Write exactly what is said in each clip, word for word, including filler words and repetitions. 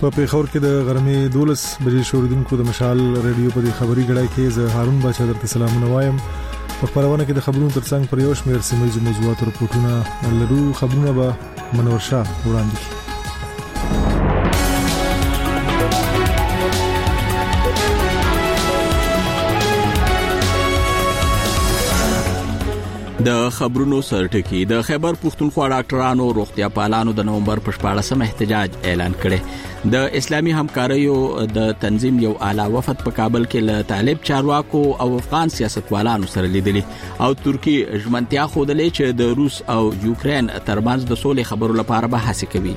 په پیښور کې د غرمې دولس بجې شوریدونکو د مشال ریډیو په دې خبري غړای کې زه هارون بچا درته سلامونه وایم. په خبرونه کې د خبرونو ترڅنګ پر یو شمېر سیمه موضوعات او رپورټونه لرو. خبرونه به منور شاه وړاندې کړي. د خبرونو سرټکی د خیبر پښتونخوا ډاکټرانو روغتیا پالانو د نومبر په شپاړسمه احتجاج اعلان کړي. د اسلامي همکاریو د تنظیم یو اعلی وفد په کابل کې له طالب چارواکو او افغان سیاستوالانو سره لیدلي او ترکی ژمنتیا خوده چې د روس او یوکرين ترمنځ د سولې خبرو لپاره بحث کوي.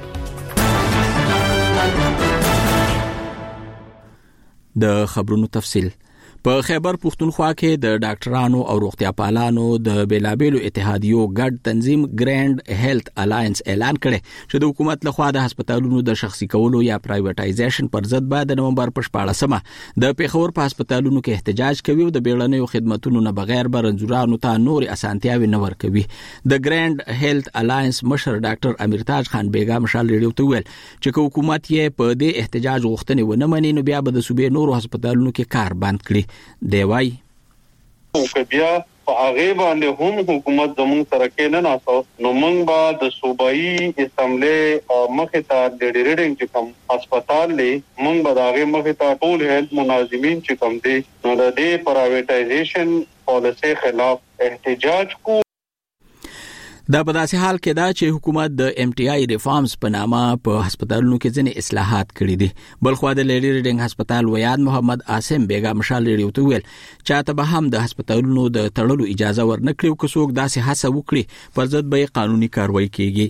د خبرونو تفصیل په خیبر پښتونخوا کې د ډاکټرانو او روغتیا پالانو د بیلابېلو اتحادیو ګډ تنظیم ګرانډ هیلث الاینس اعلان کړي چې د حکومت لخوا د هسپتالونو د شخصي کولو یا پرایویټایزیشن پر ضد بعد د نومبر په شپاړسمه د پیښور په هسپتالونو کې احتجاج کوي او د بیړنیو خدماتو نه بغیر برنځورانو ته نور اسانتیاوي نه ورکوي. د ګرانډ هیلث الاینس مشر ډاکټر امیرتاج خان بیگا مشال ریډیو ته ویل چې حکومت یې په دې احتجاج غوښتنې ونه مني نو بیا به د صوبې نورو هسپتالونو کې کار بند کړي. دی وای او بیا په هغه باندې هم حکومت زموږ سره کې نه ناسو نو موږ به د صوبایي اسمبلی مخه ته د ډیریډینګ چې کوم هسپتال لې موږ به دا هغه مخه ته ټول هیلث مناظمین چې کوم دي نو د دې پرایویټایزیشن پالیسي خلاف احتجاج کو. دا په داسې حال کې دا چې حکومت د ایم ټي آی ریفارمز په نامه په هسپتالونو کې ځینې اصلاحات کړي دي. بلخوا د لیډي ریډینګ هسپتال ویاد محمد عاصم بیگا مشال ریډیو ته ویل چې ته به هم د هسپتالونو د تړلو اجازه ورنکړي او که څوک داسې هڅه وکړي پر ضد به قانوني کاروایی کیږي.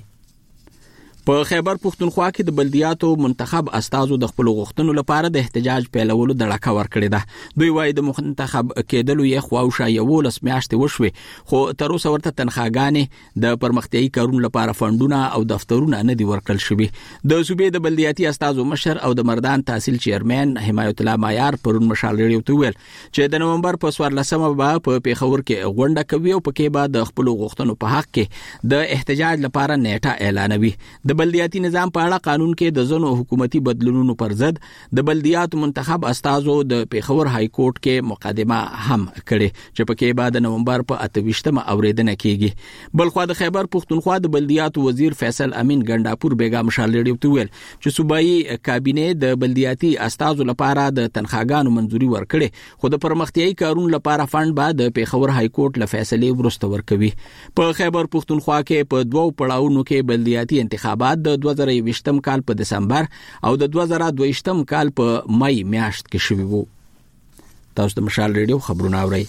په خیبر پښتونخوا کې د بلدیاتو منتخب استازو د خپل غوښتنو لپاره د احتجاج پیلولو دړه ورکړې ده. دوی وايي د منتخب کېدلو یې خواوشا یو لس میاشتې وشوي خو تر اوسه ورته تنخواګانې د پرمختیایي کارونو لپاره فندونه او دفترونه نه دي ورکړل شوي. د صوبې د بلدیاتي استازو مشر او د مردان تحصیل چیرمن حمایت الله مایار پرون مشال ریډیو ته ویل چې د نومبر په څوارلسمه به په پیښور کې غونډه کوي او پکې به د خپل غوښتنو په حق کې د احتجاج لپاره نیټه اعلانوي. د بلدیاتي نظام په اړه قانون کې د ځینو حکومتي بدلونونو پر ضد د بلدیاتو منتخب استازو د پیښور های کورټ کې مقدمه هم کړې چې پکې بعد نومبر په اتویشتمه اوریدنه کیږي. بلخوا د خیبر پښتونخوا د بلدیاتو وزیر فیصل امین ګنداپور بیگا مشال ریډیو ته ویل چې صوبایي کابینه د بلدیاتي استازو لپاره د تنخواګانو منځوري ورکړي خو د پرمختیایي کارونو لپاره فند به د پیښور های کورټ له فیصلې وروسته ورکوي. په خیبر پښتونخوا کې په دوو پړاوونو کې بلدیاتي انتخابات د دوه زره یوویشتم کال په دسمبر او د دوه زره دوهویشتم کال په مای میاشت کې شوي وو. تاسو د مشال ریډیو خبرونه اورئ.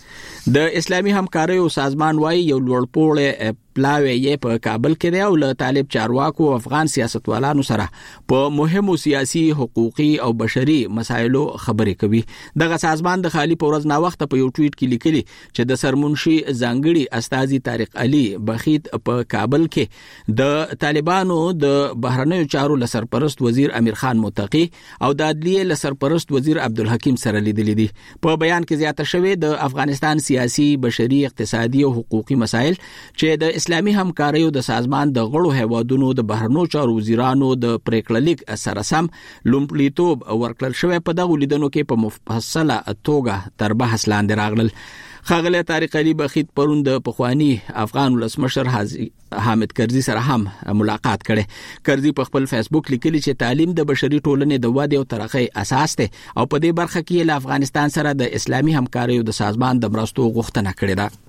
د اسلامي همکاریو سازمان وايي یو لوړپوړی پلاوی یې په کابل کې دی او له طالب چارواکو افغان سیاستوالانو سره په مهمو سیاسي حقوقي او بشري مسایلو خبرې کوي. دغه سازمان د خالی پورز نا وخت په یو ټویټ کې لیکلي چې د سرمنشي ځانګړي استاذي طارق علي بخیت په کابل کې د طالبانو د بهرنیو چارو لسرپرست وزیر امیر خان متقی او د عدلیه لسرپرست وزیر عبدالحکیم سره لیدلي دي. په بیان کې زیاته شوې د افغانستان سیاسي بشري اقتصادي او حقوقي مسایل چې د اسلامي همکاریو د سازمان د غړو هیوادونو د بهرنیو چارو وزیرانو د پریکړلیک سره سم لومړیتوب ورکړل شوی په دغه لیدنو کې په مفصله توګه تر بحث لاندې راغلل. ښاغلی طارق علي بخیت پرون د پخوانی افغان ولسمشر حامد کرزي سره هم ملاقات کړي. کرزي په خپل فیسبوک لیکلي چې تعلیم د بشري ټولنې د ودې او ترقۍ اساس دی او په دې برخه کې له افغانستان سره د اسلامي همکاریو د سازمان د مرستو غوښتنه کړې ده.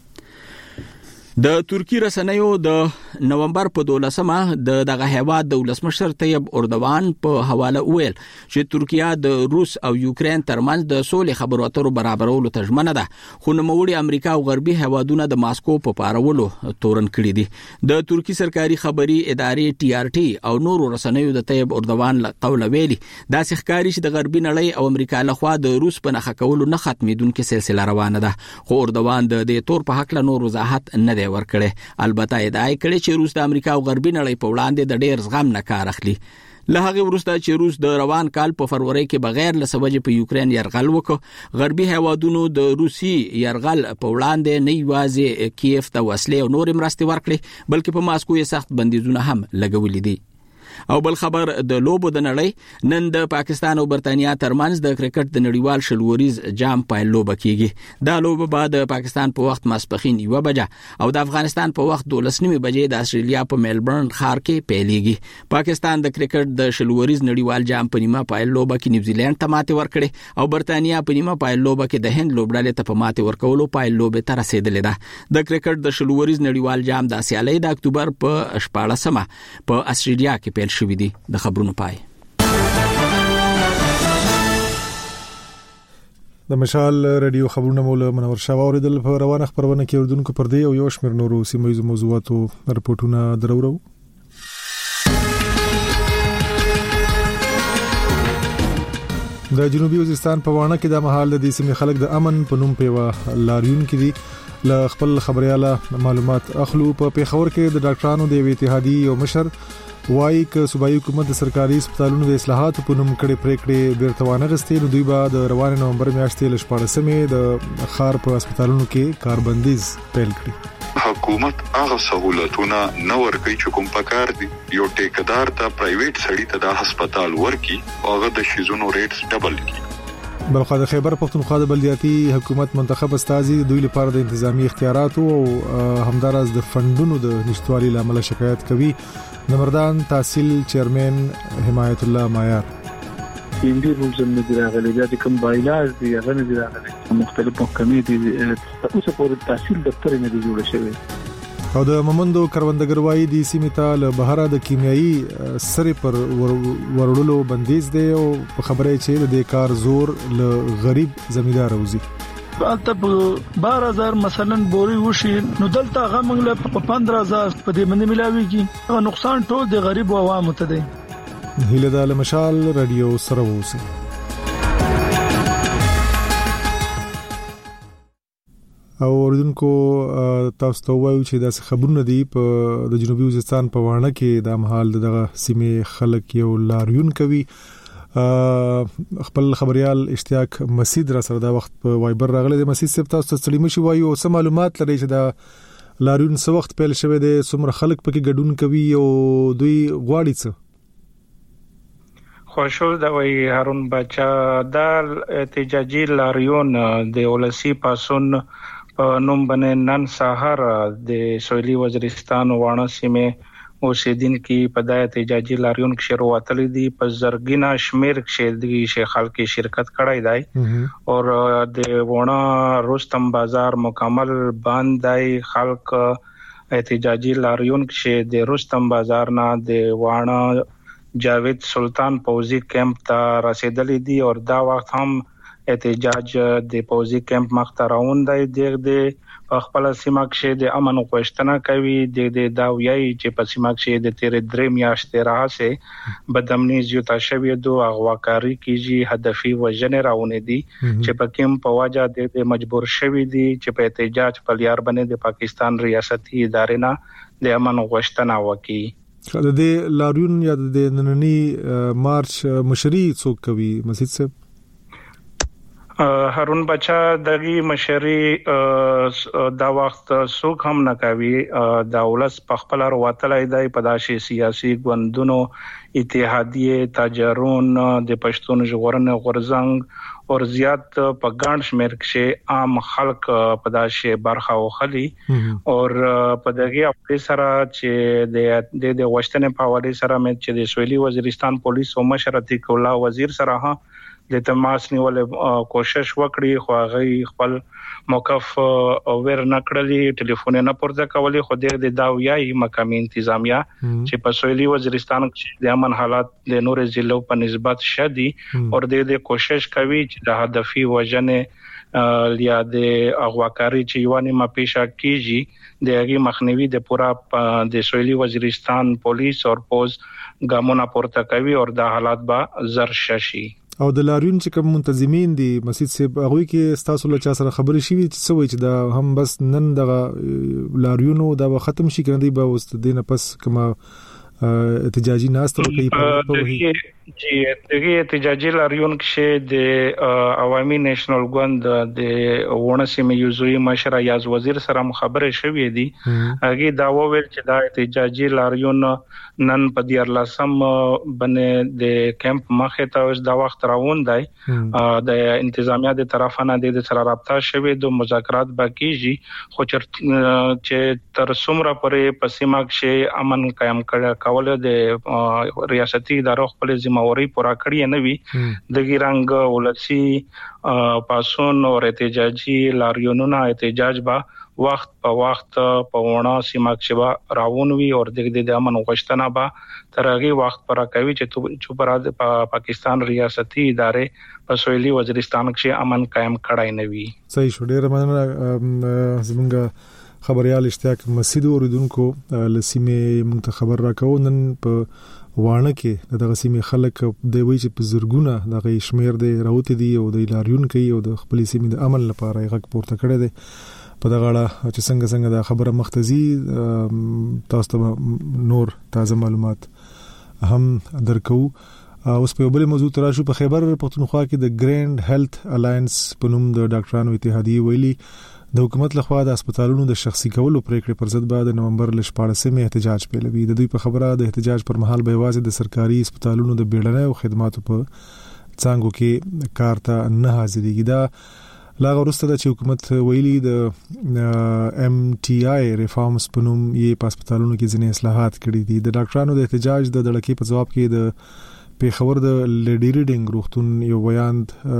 د ترکی رسنیو د نومبر په دولسمه د دغه هیواد د ولسمشر طیب اردوان په حواله ویل چې ترکیه د روس او یوکرين ترمنځ د سولې خبرو اترو برابرولو ته ژمنه ده خو نوموړي امریکا او غربي هیوادونه د ماسکو په پارولو تورن کړي دي. د ترکی سرکاري خبري ادارې ټي آر ټي او نورو رسنیو د طیب اردوان له قوله ویلي دا ښکاري چې د غربي نړۍ او امریکا لخوا د روس په نخښه کولو نه ختمېدونکې سلسله روانه ده خو اردوان د دې تور په حق له نور وضاحت نه ورکړي. البته ادعای کړي چې روس د امریکا او غربي نړۍ په وړاندې د ډېر زغم نه کار اخلي. له هغه وروسته چې روس د روان کال په فروری کې بغیر له سبب په یوکرين يرغل وکړ غربي هیوادونو د روسي يرغل په وړاندې نه یوازې کیف ته وسلې او نور مرستې ورکړي بلکې په ماسکو یې سخت بندیزونه هم لګولې دي. او بل خبر د لوبو د نړۍ نن د پاکستان او برتانیا ترمنځ د کرکټ د نړیوال شلوریز جام پایل لوبه کیږي دا لوبه بعد پاکستان په وخت ماسپخین یو بجه او د افغانستان په وخت دولس نیمه بجې د استرالیا په میلبورن ښار کې پیلېږي پاکستان د کرکټ د شلوریز نړیوال جام په نیمه پایل لوبه کې نیوزیلند ته ماتې ورکړې او برتانیا په نیمه پایل لوبه کې د هند لوبډلې ته په ماتې ورکولو پایل لوبه ته رسیدلې ده د کرکټ د شلوریز نړیوال جام د سیالۍ د اکتوبر په شپاړسمه په استرالیا کې پیل شوې دي د خبرونو پای د مشال رادیو خبرونه مولا منور شاه اوریدل په روانه خبرونه کې اردوونکو پر دی او یو شمېر نورو سیمه ییزو موضوعاتو رپورټونه درورو د جنوبي وزیرستان په وانه کې د مهال د دې سیمې خلک د امن په نوم په لاریون کې دي ل خپل خبرياله معلومات اخلو په پیښور کې د ډاکټرانو د اتحادیې او مشر وایي ک صوبایي حکومت د سرکاري هسپتالونو د اصلاحات په نوم کړي پریکړې بیرته غستې نو دوی بعد روان نومبر میاشتې ل شپږمې د خار په هسپتالونو کې کاربندیز پیل کړی حکومت هغه سہولتونه نه ورکوي چې کوم پکار دي یو ټیکدار ته پرایویټ سړی ته د هسپتال ورکي هغه د شیزونو ریټس ډبل کړي بلخو د خیبر پختونخوا د بلدیاتي حکومت منتخب استازي دوی لپاره د انتظامی اختیارات او همدارس د فندونو د نشټوالي لامل شکایت کوي نمردان تحصیل چیرمن حمایت الله مایار اندی رولز نه دی راغلي بیا د کوم بایلاز دی هغه نه دی راغلي مختلف محکمې دي اوس په تحصیل دفتر نه دی جوړ شوی او د ممندو کروندګروي د سیمې ته له بهره د کیمیاوي سره پر ورولو بندیز دی او خبره چې د کار زور له غریب زمیندار اوزي البته بارہ ہزار مثلا بوري وشي نو دلته هغه موږ له پندرہ ہزار په دې باندې ملاويږي نقصان ټول د غریب او عوامو ته دی هیله د مشال رادیو سره وسی او اوردونکو تاسو ته وایو چې دا خبرونه دي په د جنوبي وزیرستان په وانه کې د مهال دغه سیمې خلک یو لاریون کوي خپل خبريال اشتیاق مسید را سره دا وخت په وایبر راغله د مسید سپ تاسو ته سلیمه شي وایو سم معلومات لري چې دا لاریون څو وخت پیل شوه د څومره خلک پکې ګډون کوي او دوی غواړي څه خوشو دا وی هارون بچا دا احتجاجي لاریون د ولسی پاسون په نوم باندې نن سحر د سویلي وزیرستان وانه سیمه اوسیدونکو په دای احتجاجي لاریون کې شروعات دي په زرګینا شمیر کې د شیخال کې شرکت کړای دی او د وونه رستم بازار مکمل بند دی خلک احتجاجي لاریون کې د رستم بازار نه د وانه جاوید سلطان پوزي کیمپ ته رسیدلی دي او دا وخت هم احتجاج د پوزي کیمپ مختراون دی د خپل سیمه کې د امن غوښتنه کوي د د داویي چې په سیمه کې د تیر درې میاشتې راځي بدامنی زیاته شوی دوه اغواکاری کیږي هدفي وجنه راونه دي چې په کوم په واجه د مجبور شوی دي چې په احتجاج په لیار باندې د پاکستان ریاستي ادارې نه د امن غوښتنه وکړي د دې لاریون یا د نننی مارچ مشري څوک کوي مسجد صاحب هارون بچا دغه مشري دا وخت څوک هم نه کوي د ولس په خپل وروتلای دی په داسې سیاسي ګوندونو اتحادیه تاجرون د پښتون ژغورنې غورځنګ او زیات په ګڼ شمیر کې عام خلک په داسې برخه وخلي او په دغه خپل سره چې د د واشنگټن په حواله سره مې چې د سویلي وزیرستان پولیس او مشر عتیق الله وزیر سره ها د تماس نیول کوشش وکړي خو هغه خپل موقف اوور نکړلی ټلیفون نه پورته کولی خو د داویای مقامي انتظامیه چې په سویلي وزیرستان کې د امن حالات د نور ضلعو په نسبت شدي او د کوشش کوي چې د هدفي وجنه یا د اغواکاری چې یوانه ما پیښه کیږي د هغه مخنیوي د پورا د سویلي وزیرستان پولیس او پوز ګامونه پورته کوي او د حالات به زر ششي او د لاریون چې کوم منتظمین دي مسجد صاحب هغه کې ستاسو له چا سره خبرې شي چې څه وایي چې دا هم بس نن د لاریونو دا ختم شي کړي به واست دینه پس کما احتجاجي ناست کوي په جی دغه احتجاجي لاریون کې د عوامي نېشنل ګوند د ونسمه یوزوی مشر یاز وزیر سره مخابره شوې دي هغه دا وویل چې دا احتجاجي لاریون نن په دیار لاسم باندې د کیمپ مخه ته اوس دا وخت راوون دی د انتظامیه د طرفانه د سره رابطه شوې د مذاکرات باقیږي خو چې تر څومره پرې پسیمه کې امن قائم کول د ریاستي ادارو خپل موري پورا کړی نه وي د ګرنګ ولسی پاسون او احتجاجي لاریونونو احتجاج با وخت په وخت په ونه سیمه کې راوون وی او د دې د امن غوښتنه با ترغه وخت پر کوي چې چې پر پاکستان ریاستي ادارې په سویلي وزیرستان کې امن قائم کړای نه وي. صحیح شو ډیر مننه زمونږ خبريال اشتیاق مسجد اوریدونکو لسیمه منتخب راکو نن په وانه کې دغه سیمې خلک د وی چې په زرګونه دغه شمیر دی راوته دي او د لاریون کوي او د خپل سیمې د عمل لپاره یې غږ پورته کړی دی په دغه اړه چې څنګه څنګه د خبره مختزي تاسو ته نور تازه معلومات هم درکو. اوس په بل موضوع تراشو په خیبر پختونخوا کې د ګرینډ هیلث الاینس په نوم د ډاکټرانو اتحادیه ویلي د حکومت لخوا د هسپتالونو د شخصي کولو پریکړې پر ضد بعد د نومبر ل شپاړسمې احتجاج پیلوي. د دوی په خبره د احتجاج پر مهال به واځي د سرکاري هسپتالونو د بیړنۍ او خدماتو په څنګه کې کار ته نه حاضرېږي. دا لا غوښته د حکومت ویلي د ام ټي آی ریفارمز په نوم یې په هسپتالونو کې ځینې اصلاحات کړي دي. د ډاکټرانو د احتجاج د دړکې په جواب کې د پیښور د لیډی ریډینګ روغتون یو بیان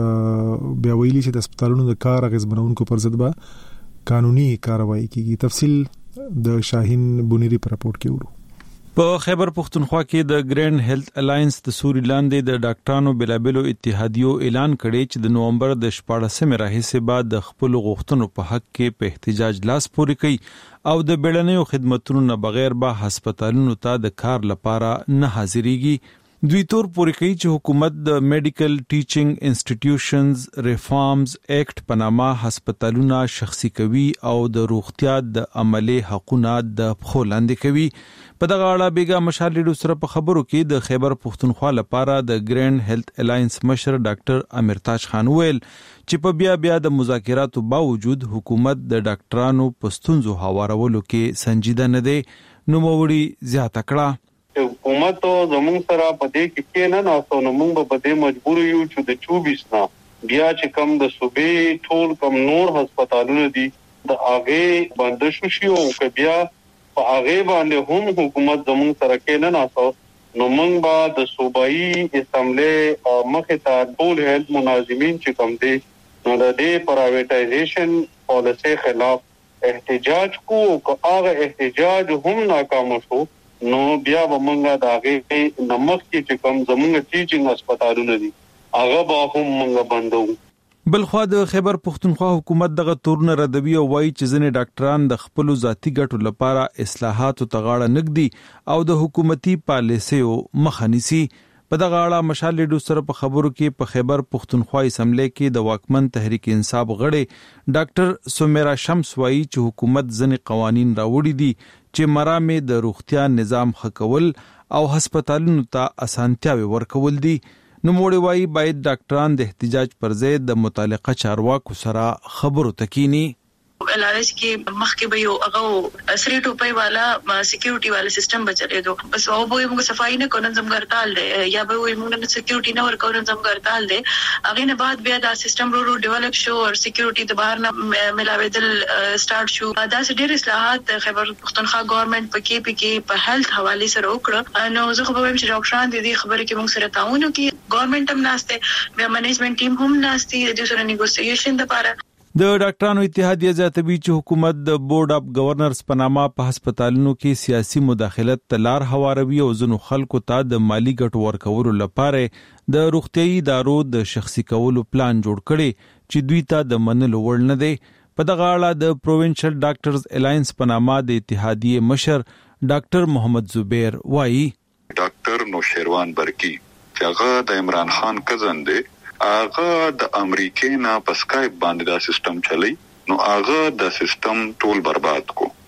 بیا ویلي چې د هسپتالونو د کار اغیزمنونکو پر ضد به قانوني کاروایی کیږي. تفصیل د شاهین بونیری پر راپورټ کې ورو. په خیبر پختونخوا کې د ګرینډ هیلث الاینس د سوري لاندې د ډاکټرانو بلابلو اتحادیو اعلان کړي چې د نومبر د شپاړسمې راهیسې بعد د خپل غوښتنو په حق کې په احتجاج لاس پورې کوي او د بیړنیو خدماتونو نه بغیر به هسپتالونو ته د کار لپاره نه حاضرېږي. دوی تور پورې کوي چې حکومت د میډیکل ټیچینګ انسټیټیوشنز ریفارمز ایکټ په نامه هسپتالونه شخصي کوي او د روغتیا د عملي حقوقو د پخو لاندې کوي. په دغه اړه بیګا مشال لیډو سره په خبرو کې د خیبر پختونخوا لپاره د ګرینډ هیلث الاینس مشر ډاکټر امرتاج خان ویل چې په بیا بیا د مذاکراتو باوجود حکومت د ډاکټرانو په ستونزو هوارولو کې سنجیده نه دی. نوموړي زیاته کړه حکومت زموږ سره په دې کې کې نه ناسو نو موږ په دې مجبور یو چې د چوبیس نه بیا چې کم د صوبې ټول کم نور هسپتالونه دي د هغه بندش شي او که بیا په هغه باندې هم حکومت زموږ سره کې نه ناسو نو موږ به د صوبایي اسمبلی مخه ته ټول هیلث مناظمین چې کم دي نو د دې پرایویټایزیشن پالیسي خلاف احتجاج کو او هغه احتجاج هم ناکام شو نو بیا به مونږه د هغه نمک کې کوم زمونږ ټیچینګ هسپتالونه دي هغه به هم مونږه بندو. بل خو د خیبر پختونخوا حکومت دغه تورن ردوی او وایي چې ځینې ډاکټران د خپل ذاتی ګټو لپاره اصلاحات او تغاړه نګدي او د حکومتي پالیسیو مخه نیسي. په دغه اړه مشال لیډو سره په خبرو کې په خیبر پختونخوا اسمبلی کې د واکمن تحریک انصاف غړي ډاکټر سومیرا شمس وایي چې حکومت ځینې قوانین راوړي دي چې مرامه د روغتیا نظام خکول او هسپتالونو ته اسانتیاوي ورکول دي. نو موړي وایي باید ډاکټران د احتجاج پر ځای د متعلقه چارواکو سره خبرو تکینی. الارس کې مخکې به یو هغه سری ټوپۍ والا سکیورټي والا سیستم بچلې دو بس او به موږ صفائی نه کوو نظم ګرځال دی یا به موږ نه سکیورټي نه ورکو نظم ګرځال دی هغه نه بعد بیا دا سیستم ورو ورو ډیولپ شو او سکیورټي د بهر نه ملاویدل سٹارټ شو. دا ډېر اصلاحات خیبر پختونخوا ګورنمنت په کې په کې په هیلث حواله سره وکړه. نو زه خو به وایم چې ډاکټران د دې خبرې کې موږ سره تعاون وکړي ګورنمنت هم ناشته بیا منیجمنت ټیم هم ناشته د سره نیګوسییشن لپاره. د ډاکټرانو اتحادیه ځاتوي چې حکومت د بورډ اف گورنرز په نامه په هسپتالونو کې سیاسي مداخلت تلار هواروي او ځنو خلکو ته د مالی ګټو ورکولو لپاره د روغتيایي ادارو د شخصي کولو پلان جوړ کړي چې دوی ته د منلو وړ نه دی. په دغه اړه د پروینشل ډاکټرز الاینس په نامه د اتحادیه مشر ډاکټر محمد زبیر وایي ډاکټر نوشیروان برکی چې هغه د عمران خان کزن دی هغه د امریکای نه په سکایپ باندې دا سیستم چلی نو هغه د سیستم ټول برباد کو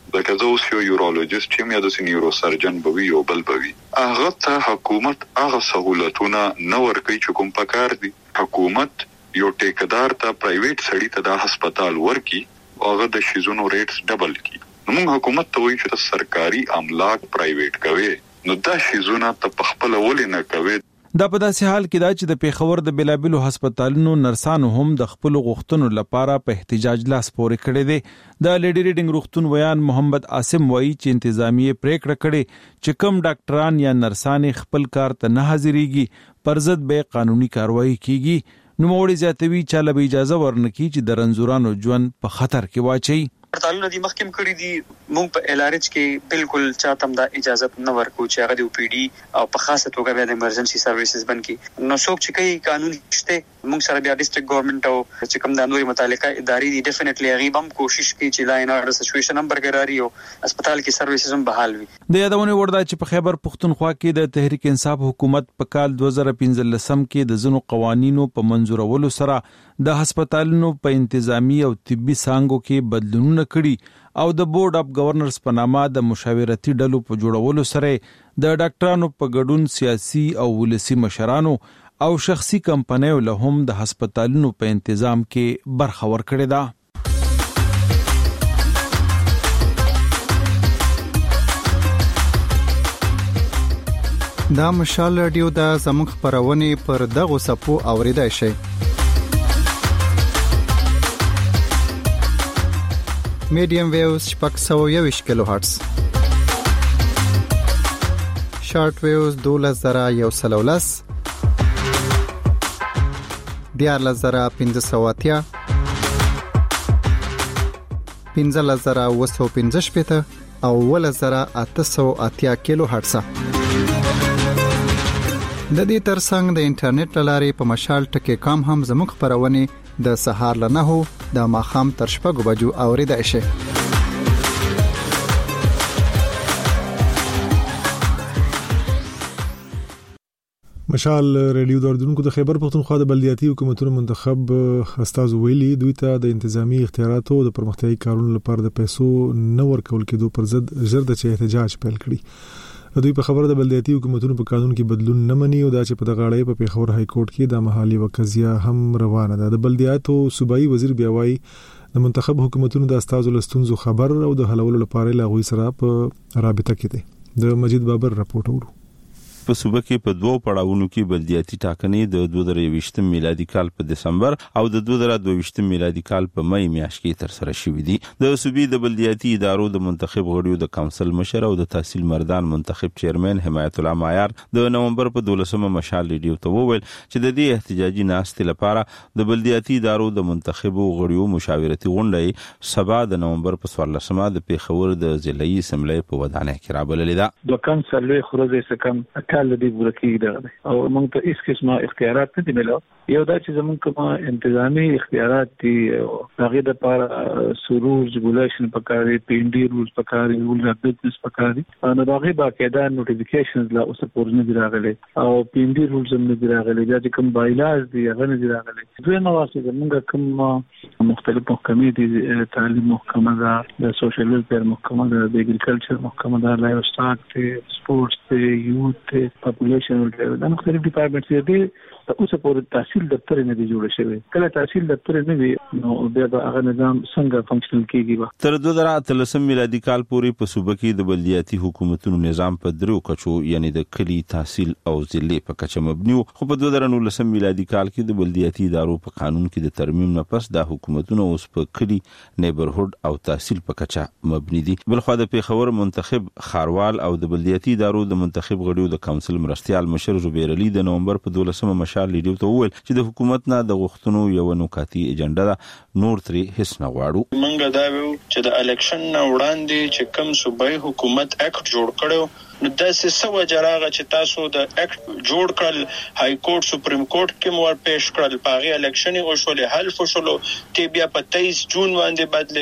لکه زه اوس یو یورولوژیست یم یا د نیورو سرجن به وي یو بل به وي، هغه ته حکومت هغه سهولتونه نه ورکوي چې کوم پکار دي. حکومت یو ټیکدار ته پرایویټ سړی ته د هسپتال ورکي او هغه د شیزونو ریټس ډبل کی. نو موږ حکومت ته وایو چې سرکاري املاک پرایویټ کوي، نو دا شیزونه ته په خپل ولې نه کوي. دا په داسې حال کې دا چې د پیښور د بلابلو هسپتالونو نرسانو هم د خپل غوښتنو لپاره په احتجاج لاس پورې کړی دی. د لیډي ریډینګ روغتون ویان محمد عاصم وایي چې انتظامیه پریکړه کړې چې کم ډاکټران یا نرسان خپل کار ته نه حاضرېږي پر ضد به قانوني کاروایی کیږي. نوموړي زیاتوي چې له اجازه ورنکړي چې د رنځورانو ژوند په خطر کې واچي. هسپتالونه دي مخکې کړی دي، موږ په ال ار ایچ کې بالکل چاته هم دا اجازه نه ورکو چې هغه د او پی ډي او په خاصه توګه بیا د ایمرجنسي سرویسز بند کی. نو څوک چې کوي قانون شته، موږ سره بیا ډیسټریکټ ګورنمنت او چې کوم د نوري متعلقه ادارې دي ډیفینټلی هغه هم کوشش کوي چې لا نه د سچويشن هم برقراري او هسپتال کې سرویسز هم بحال وي. د یادونه وردا چې په خیبر پختونخوا کې د تحریک انصاف حکومت په کال دوه زره پنځلس کې د ځینو قوانینو په منظورولو سره د هسپتالونو په انتظامی او طبي څانګو کې بدلونونه کړي او د بورډ اف گورنرز په نامه د مشاورتي ډلو په جوړولو سره د ډاکټرانو په ګډون سیاسي او ولسی مشرانو او شخصي کمپنیو له هم د هسپتالونو په تنظیم کې برخه ورکړې ده. دا مشال رادیو د زموږ خبرونه پر دغه صفو اوریدای شي. میډیم ویوز شپږ سوه یوویشت کیلو هرتز، شارټ ویوز دولس زره یو سل او لس، دیارلس زره پنځه سوه اتیا، پنځلس زره اوه سوه پنځه شپېته او اوولس زره اته سوه اتیا کیلو هرتز. د دې ترڅنګ د انټرنیټ لارې په مشال ټکی کام هم زموږ خبرونه د سهار له نهو د ماښام تر شپږو بجو اوریدای شي. مشال ریډیو دردونکو د خیبر پختونخوا د بلدیاتي حکومتونو منتخب استاد ویلي دوی ته د انتظامی اختیاراتو د پرمختیايي کارونو لپاره د پیسو نه ورکول کېدو پر ضد ژر د احتجاج پیل کړي. دوی په خبره د بلدیاتي حکومتونو په قانون کې بدلون نه مني او دا چې په دغه اړه په پیښور های کورټ کې د محلي وقضیه هم روانه ده. د بلدیاتو صوبایي وزیر بیا وايي د منتخب حکومتونو د استازو لستونزو خبر او د حلولو لپاره لا غوي سره په رابطه کې دي. د مجید بابر راپورټ ورو. په صوبه کې په دوه پړاوونو کې بلدیاتي ټاکنې د دوه زره یوویشت میلادي کال په دسمبر او د دوه زره دوه ویشت میلادي کال په مې میاشت کې تر سره شوې دي. د صوبې د بلدیاتي ادارو د منتخب غړیو د کونسل مشر او د تحصیل مردان منتخب چیرمن حمایت الله معیار د نومبر په دولسمه مشال ریډیو ته وویل چې د دې احتجاجي ناستې لپاره د بلدیاتي ادارو د منتخب غړیو مشاورتي غونډه سبا د نومبر په څوارلسمه د پیښور د ضلعي اسمبلی په ودانۍ کې رابللې ده. د کونسل له خروجه سکم کال دی ورکی ده او موږ ته هیڅ قسمه اختیارات نه دي ملو. یو دا چې زموږ کومه انتظامی اختیارات دي هغه د لپاره سرور ریګولیشن پکاري، پی ان ډي رولز پکاري، رولز اف بزنس پکاري، نو هغه باقاعده نوټیفیکیشنز لا اوس پورې نه دی راغلي او پی ان ډي رولز هم نه دی راغلي. بیا چې کوم بایلاز دي هغه نه دی راغلي. دوی نو واسه زموږ کوم مختلف محکمې دي، تعلیم محکمه ده، د سوشل ویلفیر محکمه ده، د اګریکلچر محکمه ده، لایف سټاک ته، سپورتس ته، یوت ته، پاپولیشن ورته دا مختلف ډپارټمنټس دي. اوس پورې تحصیل دفتر نه دی جوړ شوی. کله تحصیل دفتر نه وي نو بیا هغه نظام څنګه فنکشنل کیږي؟ تر دوه زره اتلسم میلادي کال پورې په صوبه کې د بلدیاتي حکومتونو نظام په درو کچو یعنی د کلی تحصیل او ضلع په کچه مبني و، خو په دوه زره نولسم میلادي کال کې د بلدیاتي ادارو په قانون کې د ترمیم نه پس د حکومتونو اوس په کلی نیبرهود او تحصیل په کچه مبني دي. بلخو د پیښور منتخب خاروال او د بلدیاتي ادارو د منتخب غړیو د کونسل مرستيال مشر زبیر علي د نومبر په دولسمه مشال لیډیو ته وویل چې د حکومت نه د غوښتنو یو نوکاتي ایجنډا ده، نور ترې هیڅ نه غواړو. منګه دا ویو چې د الیکشن نه وړاندې چې کوم صوبایي حکومت اکټ جوړ کړو نو داسې سو جراغه چې تاسو د اکټ جوړ کړل، های کورټ سپریم کورټ کې مور پېښ کړل، پاغي الیکشن او شول حل فشلو تی بیا په تیئیس جون باندې بدله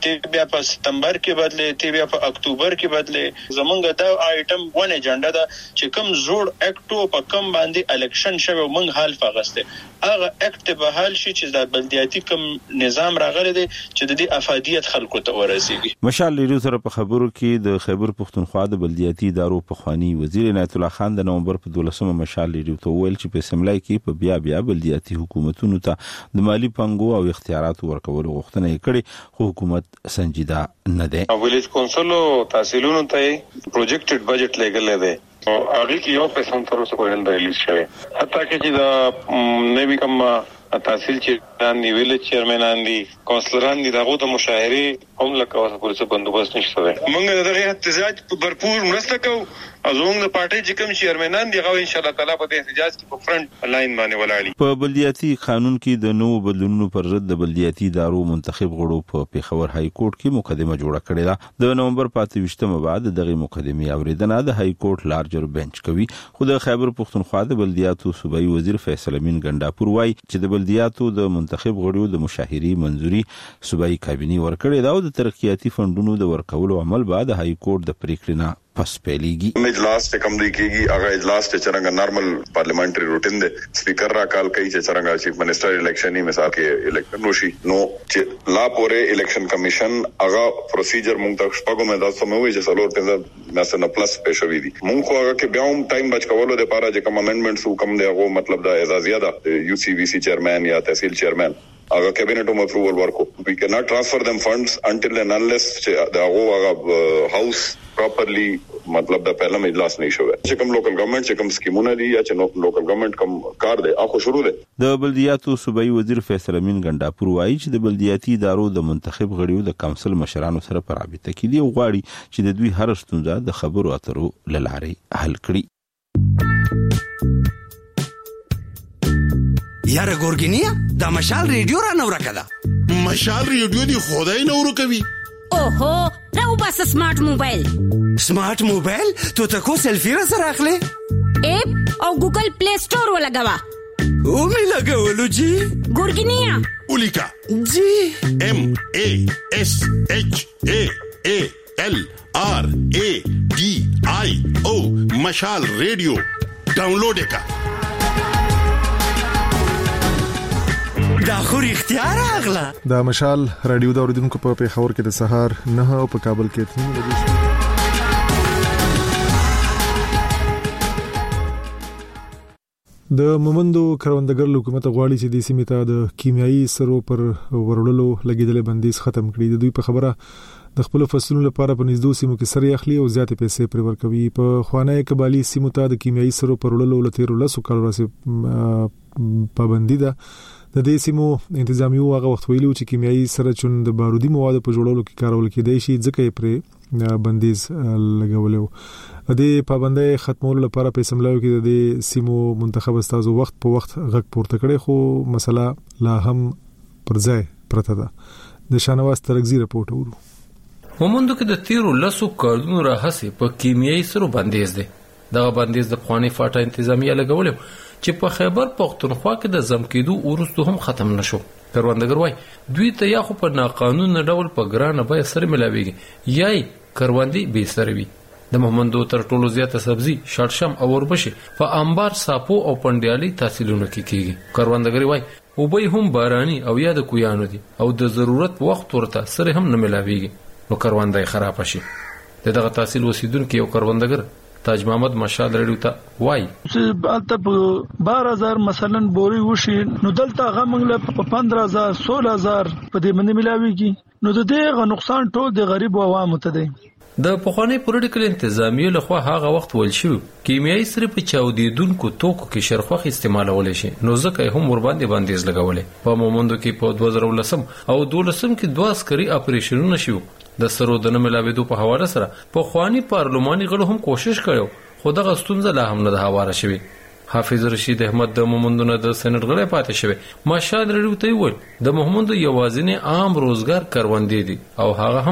ته بیا په ستمبر کې بدلې، ته بیا په اکتوبر کې بدلې. زمونږ دا آیټم ون ایجنډا دا چې کوم جوړ اکټو په کوم باندې الیکشن شوه مونږ حل فغسته هغه اکټ به حل شي چې د بلدیاتي کوم نظام راغلی دی چې د دې افادیت خلکو ته ورسیږي. مشال لیډو سره په خبرو کې د خیبر پښتونخوا د بلدیاتي ادارو پخوانی وزیر عنایت الله خان د نومبر په دولسمه مشال لیډو ته ویل چې په سملای کې په بیا بیا بلدیاتي حکومتونو ته د مالی پنګو او اختیارات ورکول غوښتنه یې کړې خو حکومت سنجیده نه ده. ویلیج کونسل او تحصیلونو ته پروجیکټډ بجټ لګل دی او هغه کې یو پیسې هم تر اوسه پورې نه ریلیز شوی. حتی کې چې دا نوی کوم تحصیل چیرمن دی، ویلیج چیرمنان دي، کونسلران دي، دغه د مشاهره هم لکه اوس پورې څه بندوبست نشته دی. موږ دغه احتجاج په भरपूर مرسته کوو. ازوم د پارټي چې کوم چیرمنان دي هغه ان شاء الله تعالی په احتجاج کې په فرنٹ لاین باندې ولاړی. په بلدیاتي قانون کې د نوو بدلونونو پر ضد د بلدیاتي ادارو منتخب غړو په پیښور های کورټ کې مقدمه جوړه کړې ده. د نومبر په اته ویشتمه بعد دغه مقدمه اوریدنه د های کورټ لارجر بنچ کوي. خو د خیبر پښتونخوا د بلدیاتو صوبایي وزیر فیصل امین ګنداپور وایي چې د بلدیاتو د منتخب غړو د مشاهري منځوري صوبایي کابینه ورکړې ده او د ترقیاتي فندونو د ورکولو عمل بعد های کورټ د پریکړې نه پس پیلیږي. اجلاس ته کم دی کېږي هغه اجلاس ته څنګه نارمل پارلیمنټري روټین دی. سپیکر را کال کوي چې څنګه چیف منسٹر الیکشن یې مثال کې الیکشن وشي نو چې لا پورې الیکشن کمیشن هغه پروسیجر مونږ ته شپږو مې تاسو مې وایي چې څلور پنځه مثلا پلس پېښوي دي. مونږ خو هغه کې بیا هم ټایم بچ کولو د لپاره چې کوم امندمنټس وکم دی هغه مطلب دا اعزازیه ده یو سی وی سی چیرمن یا تحصیل چیرمن هغه کابینټ هم اپروول ورکو. we cannot transfer them funds until and unless چې دا هغه هاوس پراپرلی مطلب دا پہلا اجلاس نه شوی چې کوم لوکل ګورنمنت چې کوم سکیمونه دي یا چې لوکل ګورنمنت کوم کار دی اخو شروع دی. د بلدیاتو صوبایي وزیر فیصل امین ګنداپور وایي چې د بلدیاتي ادارو د منتخب غړیو د کونسل مشرانو سره په رابطه کې دي او غواړي چې د دوی هر ستونزه د خبرو اترو لارې حل کړي. یاره ګورګینیا دا مشال ریډیو را نو راکړه. مشال ریډیو دی خدای نو ورکوي. اوهو راو بس سمارټ موبایل. سمارټ موبایل تو تکو سیلفی را سره اخلي اپ او ګوګل پلی سٹور ولګوا. او می لګولو جی ګورګینیا اولیکا جی ام ا اس اچ ا ا ال ار ا ډي آی او مشال ریډیو ډاونلوډ کا. دا خو اختیار اغلا. دا مشال رادیو دا اوریدونکو په پیښور کې د سهار نه او په کابل کې تین بجې. د مومندو کروندګر حکومت غواړي چې د سیمې ته د کیمیاوي سرو پر ورولو لګیدل بندیز ختم کړي. د دوی په خبره د خپل فصلونو لپاره په نږدې سیمو کې سرې اخلي او زیاتې پیسې پر ورکوي. په خوانه قبالي سیمو ته د کیمیاوي سرو پر ورولو لته لسو کال راځي پابندي ده. د دې سیمو انتظامیو هغه وخت ویلو چې کیمیاوي سره چون د بارودي موادو په جوړولو کې کارول کېدای شي ځکه یې پر بندیز لګولو. د پابندۍ ختمولو لپاره په سملاو کې د سیمو منتخب استادو وخت په وخت غږ پورته کړي خو مسله لا هم پر ځای پرته ده. د شانواز ترغزي رپورټ ورو. مومندو کې د تیرو لسو کارونو راهسي په کیمیاوي سرو بندیز دي. دا بندیز د قواني فاټا انتظامیه لګولو چې په خیبر پښتونخوا کې د زم کېدو ورستو هم ختم نشو. کروندګر وای دوی ته یا خو په ناقانونه ډول په ګرانه به سره ملاويږي یا کروندي به سره وي. د مومندو تر ټولو زیاته سبزي شړشم او وربشي په انبار ساپو او پندیالي تحصیلونو کې کیږي. کروندګر وای او به هم باراني او یا د کویانو دي او د ضرورت وخت ورته سره هم نه ملاويږي نو کروندای خراب شي. دغه تحصیل وسیدونکو یو کروندګر تاج محمد مشال ریډیو ته وای چې البته بارہ ہزار مثلا بوري وشي نو دلته غمنګ له پندرہ ہزار سولہ هزار په دې باندې ملاويږي نو د دې نقصان ټول د غریب عوامو ته دی. د پخوانی پولیټیکل انتظامیه لخوا هغه وخت ول شو کیمیاوي سره په چاودیدونکو توکو کې شرخوخ استعمالول شي نو ځکه هم ور باندې بندیز لګولې. په مومندو کې په دوه زره ولسم او دولسم کې دوه عسکري اپریشنونه شو. د سرو د نملاویدو په حواله سره په خواني پارلماني غړو هم کوشش کړو خو دغه ستونزه لا هم نه ده هواره شوی. حافظ رشید احمد د مومندونو د سېنات غړی پاتې شوی. مشال ریډیو ته ویل د مومندو یوازینی عام روزګار کروندې دي او هغه هم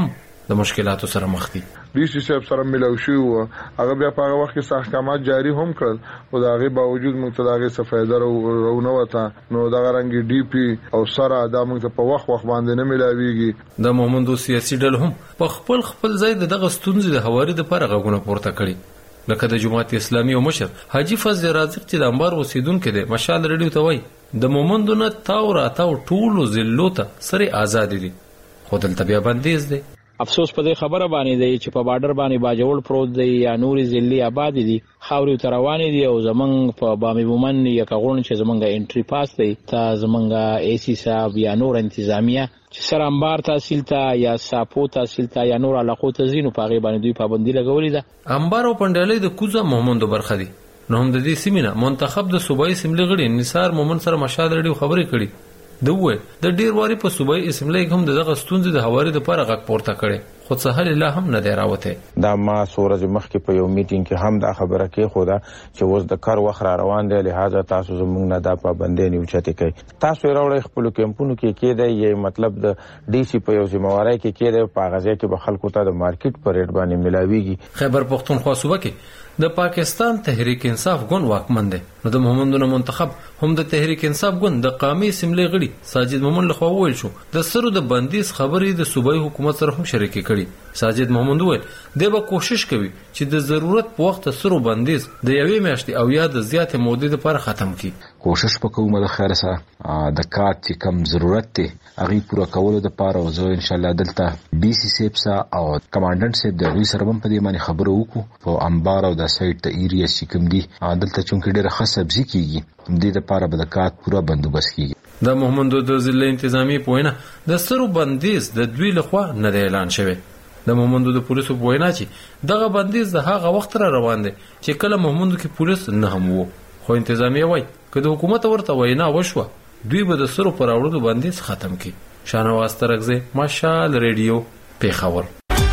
د مشکلاتو سره مخ دي. ډي سي صاحب سره ملاو شو هغه بیا په هغه وخت کې احکامات جاری هم کړل او دا غي باوجود موږ ته دا غي صفایده او نو وتا نو دا رنګ ډي پی او سره دا موږ ته په وخت وخت باندې نه ملاويږي. د مومندو سیاسي ډل هم په خپل خپل ځای دغه ستونزې د هواري د لپاره غوونه پورته کړي لکه د جماعت اسلامي او مشر حاجی فضل رازق چې د انبار اوسیدونکو دی مشال ریډیو ته وای د مومندو نه تاو را تاو ټولو ضلعو ته سره آزاد دي خو دلته بیا بندیز دی. افسوس په دې خبره باندې دی چې په بارډر باندې باجوړ پروت دی یا نوري ضلعي آباد دي خاوري تروانې دي او زمنګ په بامي ومن یا کغون چې زمنګ انټری پاس دی ته زمنګ اي سي صاحب یا نور انتظامیه چې سره انبار تحصیل ته یا ساپو تحصیل ته یا نور علاقو ته زینو پاغي باندې دوی پابندي لګولې ده. انبار او پندلې د کوزه مومندو برخه دي نو هم د دې سیمینه منتخب د صوبایي اسمبلی غړي نثار مومن سره مشال ریډیو خبرې کړي دوی د ډیر واري په صوبایي اسمبلی هم دغه ستونزې د هواري د لپاره غږ پورته کړي خو څه حل لا هم نه دی راوته. دا ما سورج مخ کې په یو میټینګ کې هم دا خبره کې خو دا چې اوس د کار وخت را روان دی لہذا تاسو زموږ نه دا پابندې نه اوچته کوي تاسو راوړی خپل کمپونو کې کې دی یی مطلب د ډي سي په یو ذمہواری کې کې دی په غزا کې به خلکو ته د مارکیټ پر ریټ باندې ملاويږي. خیبر پختونخوا صوبه کې د پاکستان تحریک انصاف ګوند واکمن دی نو د محمدونو منتخب هم د تحریک انصاف ګوند د قومي اسمبلی غړي ساجد مومن لخوا ویل شو د سرو د بندیز خبرې د صوبایي حکومت سره هم شریکي کړي. ساجد محمد ویل دی به کوشش کوي چې د ضرورت په وخت سرو بندیز د یوې میاشتې او یا د زیاتې مودې لپاره ختم کړي. کوشش وکوم د خیر سره د کار چې کم ضرورت دی هغه پوره کولو لپاره او زه ان شاء الله دلته ډي سي سیب سره او کمانډنټ سیب د دوی سره هم په دې باندې خبرو وکړو په انبار او د سایت ته ایریا چې کوم دي دلته چونکې ډېر ښه سبزي کیږي دې لپاره به د کار پوره بندوبست کیږي. د محمدو د ضلع انتظامی پوینه د سرو بندیز د دوی لخوا نه اعلان شوی. د محمدو د پولیسو پوینه چې دغه بندیز د هغه وخت را روان دي چې کله محمدو کې پولیس نه هم وو خو انتظامی وای که د حکومت ورته وینا وشوه دوی به د سرو پر اورلو بندیز ختم کړي. شانواز ترغزه مشال ریډیو پیښور.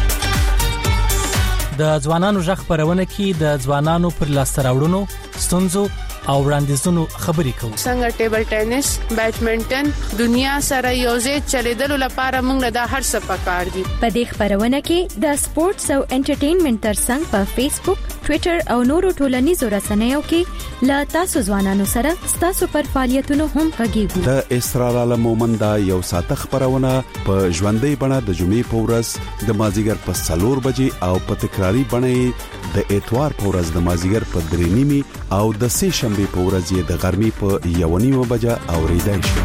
د ځوانانو ژغ خبرونه کې د ځوانانو پر لاس راوړونو ستونزو او وړاندیزونو خبرې کوو. څنګه ټیبل ټینس بیډمنټن دنیا سره یوځای چلیدلو لپاره موږ د هر څه پکار دي. په دې خبرونه کې د سپورتس او انټرټینمنټ ترڅنګ په فیسبوک ټوئیټر او نورو ټولنیزو رسنیو کې لا تاسو ځوانانو سره تاسو پر فعالیتونو هم غږیږو. د اسرار عالم مومندا یو ساته خبرونه په ژوندۍ بڼه د جمعې په ورځ د مازیګر په څلور بجې او په تکراری بڼه د اتوار په ورځ د مازیګر په درې نیمي او د سه شنبه په ورځ یې د غرمې په یو نیمه بجه اوریدای شي.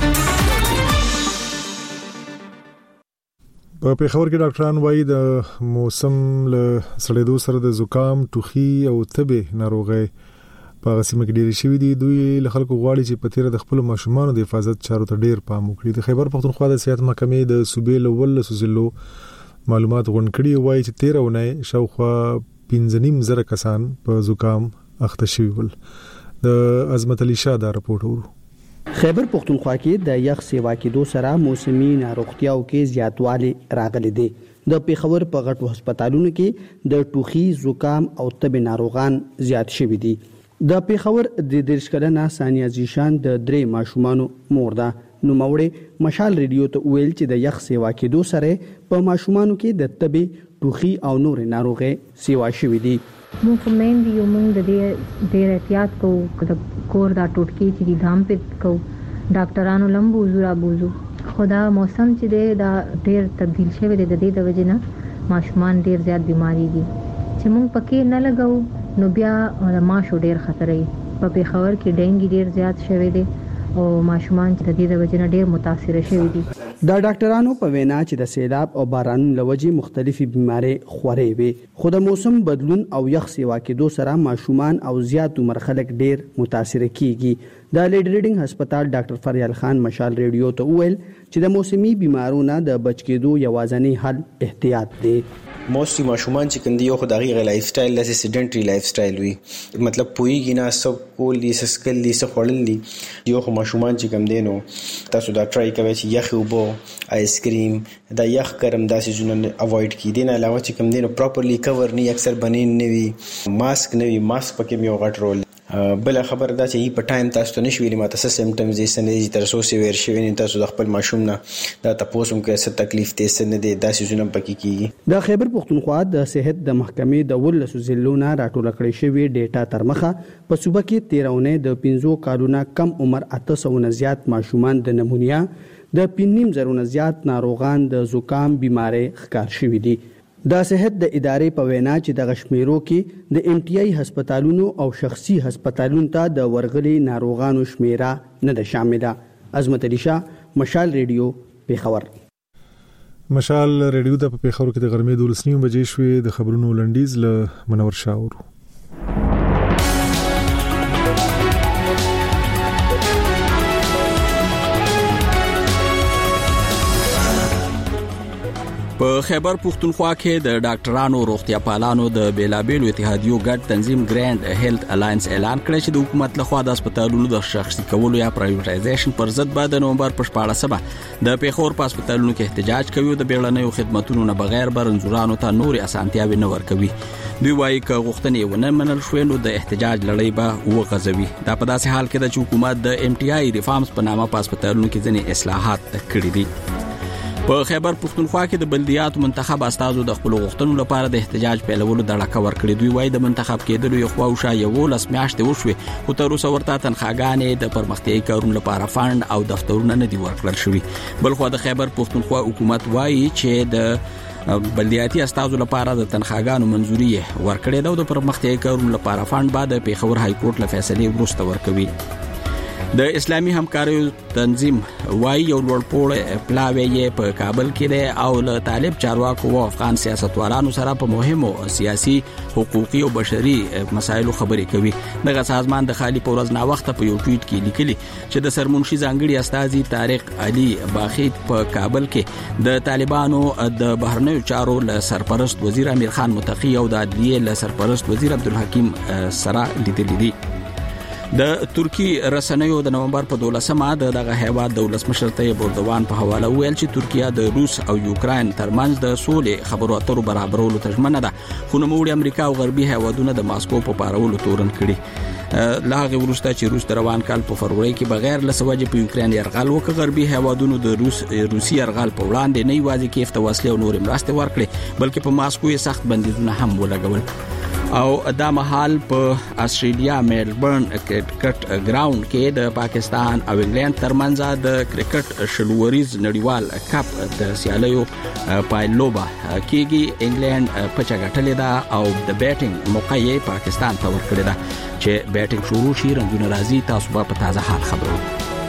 په پیښور کې ډاکټران وایي د موسم له سړېدو سره د زکام ټوخي او تبه ناروغي په غسیمه کې ډېری شوې دي. دوی له خلکو غواړي چې په تیر د خپل ماشومانو د حفاظت چارو ته ډېر پام وکړي. د خیبر پختونخوا د صحت محکمې د صوبې له ولسو ضلعو معلومات غونډ کړي وایي چې تیر اونۍ شاوخوا پنځه نیم زره کسان په زکام اخته شوي ول. د عظمت علي شاه دا رپورټ ورو. خیبر پختونخوا کې د یخ سیوا کېدو سره موسمي ناروغتیاو کې زیاتوالی راغلی دی. د پیښور په غټو هسپتالونو کې د ټوخي زکام او تبه ناروغان زیات شوي دي. د پیښور د دیرش کلنه ثانیه زیشان د درې ماشومانو مور ده. نو موړې مشال ریډیو ته ویل چې د یخ سیوا کېدو سره په ماشومانو کې د تبه ټوخي او نور ناروغي سیوا شوي دي. مونږ په مین دی یو مونږ د دې ډېر احتیاط کوو د کور دا ټوټکی چې دی دام په کوو ډاکټرانو لمبو زورا بوزو خدا موسم چې دی دا ډېر تبدیل شوی دی د دې د وجې نه ماشومان ډېر زیات بیماری دي چې مونږ پکې نه لګاو نو بیا ماشو ډېر خطر دی. په پیښور کې ډینګي ډېر زیات شوی دی او ماشومان چې د دې د وجې نه ډېر متاثر شوي دي. دا ډاکټرانو په وینا چې د سیلاب او بارانونو له وجې مختلفي بیمارۍ خورې وي خو د موسم بدلون او یخ سیوا کېدو سره ماشومان او زیات عمر خلک ډېر متاثر کیږي. د لیډ ریډینګ هسپتال ډاکټر فریال خان مشال ریډیو ته وویل چې د موسمي بیمارونو د بچ کېدو یوازینی حل احتیاط دی. موستلی ماشومان چې کوم دی یو خدایي غي لایف سټایل د سیډنټری لایف سټایل وي مطلب پویږي نه سب کول دي سسکل دي سخوړل دي. یو خو ماشومان چې کوم دی نو تاسو دا ټرای کوئ چې یخ وبو آیس کریم دا یخ کرم داسې جنونه اوایډ کړئ. دینه علاوه چې کوم دی نو پراپرلی کور نه اکثر بنین نه وي ماسک نه وي ماسک پکې یو غټ رول بل خبر دا چې په ټایم تاسو ته نشوي ماته څه سیمټمز یې سندې تر څو سیویر شوی نه تاسو د خپل ماشوم نه دا تاسو هم کې څه تکلیف ته سند دي دا سيزونه پکې کیږي د خیبر پختونخوا د صحت د محکمې د ولسو ضلعونو راټول کړی شوی ډیټا تر مخه په صوبه کې تیرونه د پنځو کالونو کم عمر اته سو نه زیات ماشومان د نمونیا د پنځم زرونه زیات ناروغان د زکام بیماری ښکار شوي دي. د صحت د ادارې په وینا چې د غشمیرو کې د ام ټي آی هسپتالونو او شخصي هسپتالونو ته د ورغلي ناروغانو شمیره نه ده شامله. عظمت علي شاه، مشال ریډیو، پیښور. مشال ریډیو د پیښور کې د غرمې دولس نیمه بجې شوې. د خبرونو لنډیز له منور شاورو. په خیبر پختونخوا کې د ډاکټرانو روغتیا پالانو د بیلابېلو اتحادیو ګډ تنظیم ګراند هیلث الاینس اعلان کړی چې د حکومت لخوا د هسپتالونو د شخصي کولو یا پرایویټایزیشن پر ضد به د نومبر په شپاړسمه د پیښور په هسپتالونو کې احتجاج کوي او د بیړنیو خدماتو نه بغیر برنځورانو ته نورې اسانتیاوې نه ورکوي. دوی وایي چې غوښتنې ونه منل شوې نو د احتجاج لړۍ به وغځوي. دا په داسې حال کې ده چې حکومت د ام ټي آی ریفارمز په نامه په هسپتالونو کې ځینې اصلاحات کړي دي. په خیبر پختونخوا کې د بلدیاتو منتخب استازو د خپل غوښتنو لپاره د احتجاج پیلولو دړه ورکړې. دوی وایي د منتخب کېدلو یو خواوشا یو لاس میاشتې وشوي خو تر اوسه ورته تنخواګانې د پرمختیایي کارونو لپاره فند او دفترونه نه دي ورکړل شوي. بلخو د خیبر پختونخوا حکومت وایي چې د بلدیاتي استازو لپاره د تنخواګانو منزوري ورکړې ده او د پرمختیایي کارونو لپاره فند بعد د پیښور های کورټ له فیصلې وروسته ورکوي. د اسلامي همکاریو تنظیم وایي یو لوړپوړی پلاوی یې په کابل کې دی او له طالب چارواکو او افغان سیاستوالانو سره په مهمو سیاسي، حقوقي او بشري مسایلو خبرې کوي. دغه سازمان د خالي په ورځ ناوخته په یو ټویټ کې لیکلي چې د سرمنشي ځانګړي استازي طارق علي باخید په کابل کې د طالبانو د بهرنیو چارو له سرپرست وزیر امیر خان متقی او د عدلیې له سرپرست وزیر عبدالحکیم سره لیدلي دي. د ترکی رسنیو د نومبر په دولسمه د دغه هیواد د ولسمشر طیب اردوغان په حواله ویل چې ترکیه د روس او یوکراین ترمنځ د سولې خبرو اترو برابرولو ته ژمنه ده خو نوموړي امریکا او غربي هیوادونه د ماسکو په پارولو تورن کړي. لاغه ورسته چې روس د روان کال په فروری کې بغیر له سوجې په یوکراین یرغل وکړ، غربي هیوادونو د روس روسي یرغل په وړاندې نه یوازې کیف ته وسلې او نور مرستې ورکړي بلکې په ماسکو یې سخت بندیزونه هم ولګول. او دا مهال په استرالیا میلبورن کرکټ ګراوند کې د پاکستان او انګلند ترمنځ د کرکټ شلوریز نړیوال کپ د سیالیو پایلوبه کېږي. انګلند په چاغټلې ده او د بیټینګ موقع یې پاکستان ته ورکړې ده. چې بیټینګ شروع شي رنګونه راځي، تاسو به په تازه حال خبرو.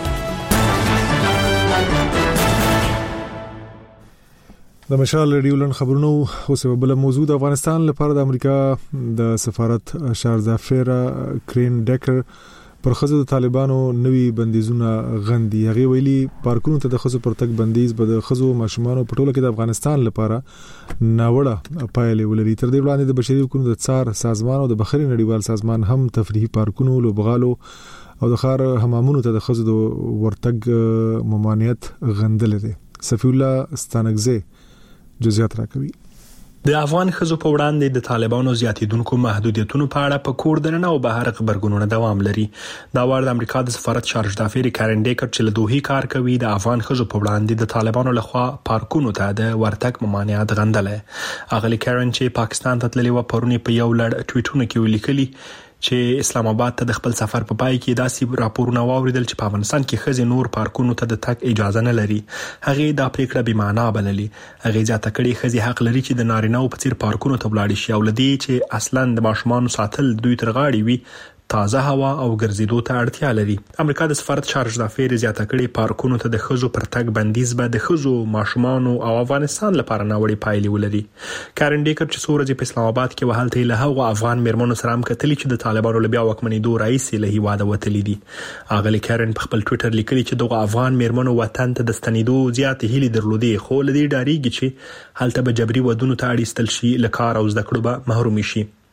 د مشال ریډیو لن خبرونو اوس په بل موضوع د افغانستان لپاره د امریکا د سفارت شارزافیرا کرین ډیکر پر خزو د طالبانو نوي بندیزونه غندي. هغه ویلي پارکونو ته د خزو پر تک بندیز به د خزو ماشومانو په ټوله کې د افغانستان لپاره ناوړه پایلې ولري. تر دې وړاندې د بشري حقوقو د څار سازمان او د بحرین نړیوال سازمان هم تفریحي پارکونو، لوبغالو او د خار حمامونو ته د خزو د ورتګ ممانعت غندل دي. صفی الله ستانګزه جزئیات راکوي. د افغان ښځو په وړاندې د طالبانو زیاتیدونکو محدودیتونو په اړه په کور دننه او بهر خبرګونونه دوام لري. دا وړ د امریکا د سفارت شارج دافیر کارن ډیکر چې له دوحې کار کوي د افغان ښځو په وړاندې د طالبانو لخوا پارکونو ته د ورتګ ممانعت غندلې. اغلی کارن چې پاکستان ته تللی و پرونی په یو لړ ټویټونه کې ولیکلي چې اسلام آباد ته د خپل سفر په پای کې داسې راپورونه واوریدل چې په افغانستان کې خزي نور پارکونو ته د تک اجازه نه لري. هغه دا پریکړه بې معنا بللي. هغه ځاته کړي خزي حق لري چې د نارینه او پڅیر پارکونو ته ولاړ شي او لدی چې اصلا د ماشومان ساتل دوی تر غاړي وي تازه هوا او ګرځېدو ته اړتیا لري. امریکا د سفارت شارج دافیر زیاته کړي پارکونو ته د خزو پر تک بندیز به د خزو ماشومان او افغانستان لپاره ناوړي پایلې ولري. کارن ډیکر چې سورج په اسلام آباد کې وهلته له هغه افغان میرمنو سره هم کتلی چې د طالبانو لبیا وکمنې دوه رئیس له هیواده وتلی دي. اغلی کارن په خپل ټوئیټر لیکلي چې دغه افغان میرمنو وطن ته د ستنیدو زیات هیلې درلودې خو لدی ډاریږي چې هلته به جبري ودونو ته اړیستل شي، لکار او زده کړو به محروم شي.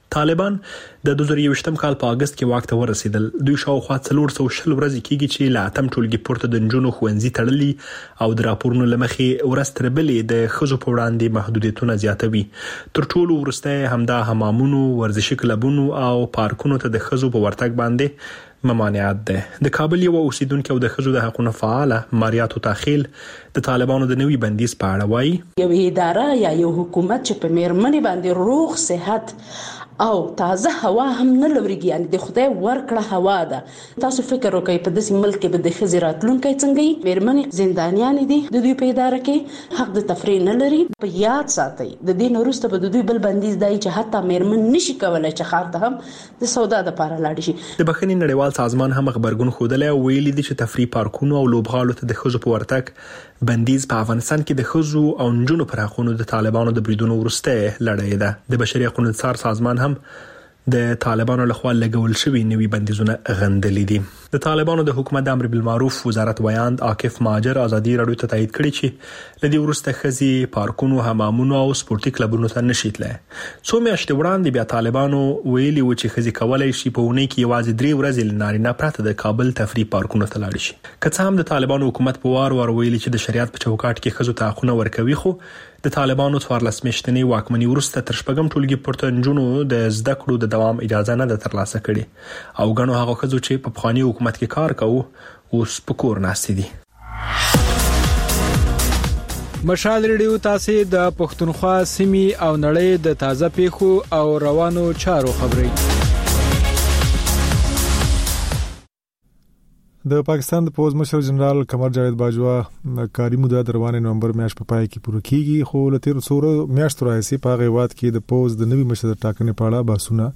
طالبان د دوه زره یوویشتم کال په اگست کې واک ته ورسېدل. دوی شاوخوا څلور سوه شل ورځې کېږي چې له اتم ټولګي پورته د نجونو ښوونځي تړلي او د راپورونو له مخې ورځ تر بلې د ښځو په وړاندې محدودیتونه زیاتوي. تر ټولو وروسته همدا حمامونو، ورزشي کلبونو او پارکونو ته د ښځو په ورتګ باندې ممانعت ده. د کابل یو اوسیدونکو او د ښځو د حقوقو فعاله ماریاتو تاخیل د طالبانو د نوي بندیز په اړه وایي: یو اداره یا یو حکومت چې په میرمنې باندې روغ صحت او تازه هوا هم نه لوريږي، یعنی د خدای ورکړه هوا ده. تاسو فکر وکړئ په داسې ملک کې به د ښځې راتلونکی څنګه وي؟ میرمنې زندانیان دي د دوی په اداره کې، حق د تفریح نه لري. په یاد ساتئ د دې نه وروسته به د دوی بل بندیز دی چې حتی میرمن نشي کولای چې ښار ته هم د سودا لپاره لاړ شي. د بخښنې نړیوال سازمان هم خبرګون خوده او ویلي دي چې تفریح پارکونو او لوبغالو ته د ښځو په ورتګ بندیز په افغانستان کې د ښځو او نجونو پر حقوقو د طالبانو د بریدونو وروسته لړۍ ده. د بشري حقوقو څار سازمان هم د طالبانو لخوا لګول شوی نوي بندیزونه غندلي دي. د طالبانو د حکومت د امر بالمعروف وزارت ویاند عاکف ماجر ازادي راډیو ته تایید کړی چې لدی ورسته ښځې پارکونو، حمامونو او سپورتي کلبونو ته نشي تللی. څو میاشتې وړاندې بیا طالبانو ویلي و چې ښځې کولای شي په اونۍ کې یوازې درې ورځې له نارینه پرته د کابل تفریح پارکونو ته لاړ شي. که څه هم د طالبانو حکومت په وار وار ویلي چې د شریعت په چوکاټ کې ښځو ته حقونه ورکوي، خو د طالبانو څوارلس میاشتنۍ واکمنۍ وروسته تر شپږم ټولګي پورته نجونو د زده کړو د دوام اجازه نه ده ترلاسه کړې او ګڼو هغه ښځو چې په پخواني حکومت کې کار کوي اوس په کور ناستې دي. مشال ریډیو تاسو د پښتونخوا سیمې او نړۍ د تازه پیښو او روانو چارو خبري. د پاکستان د پوز مشر جنرال قمر جاوید باجوا کاری موده د روانې نومبر میاشت په پای کې پوره کیږي، خو له تیر څو میاشتو راځي په غیوات کې د پوز د نوي مشر ټاکنې په اړه بحثونه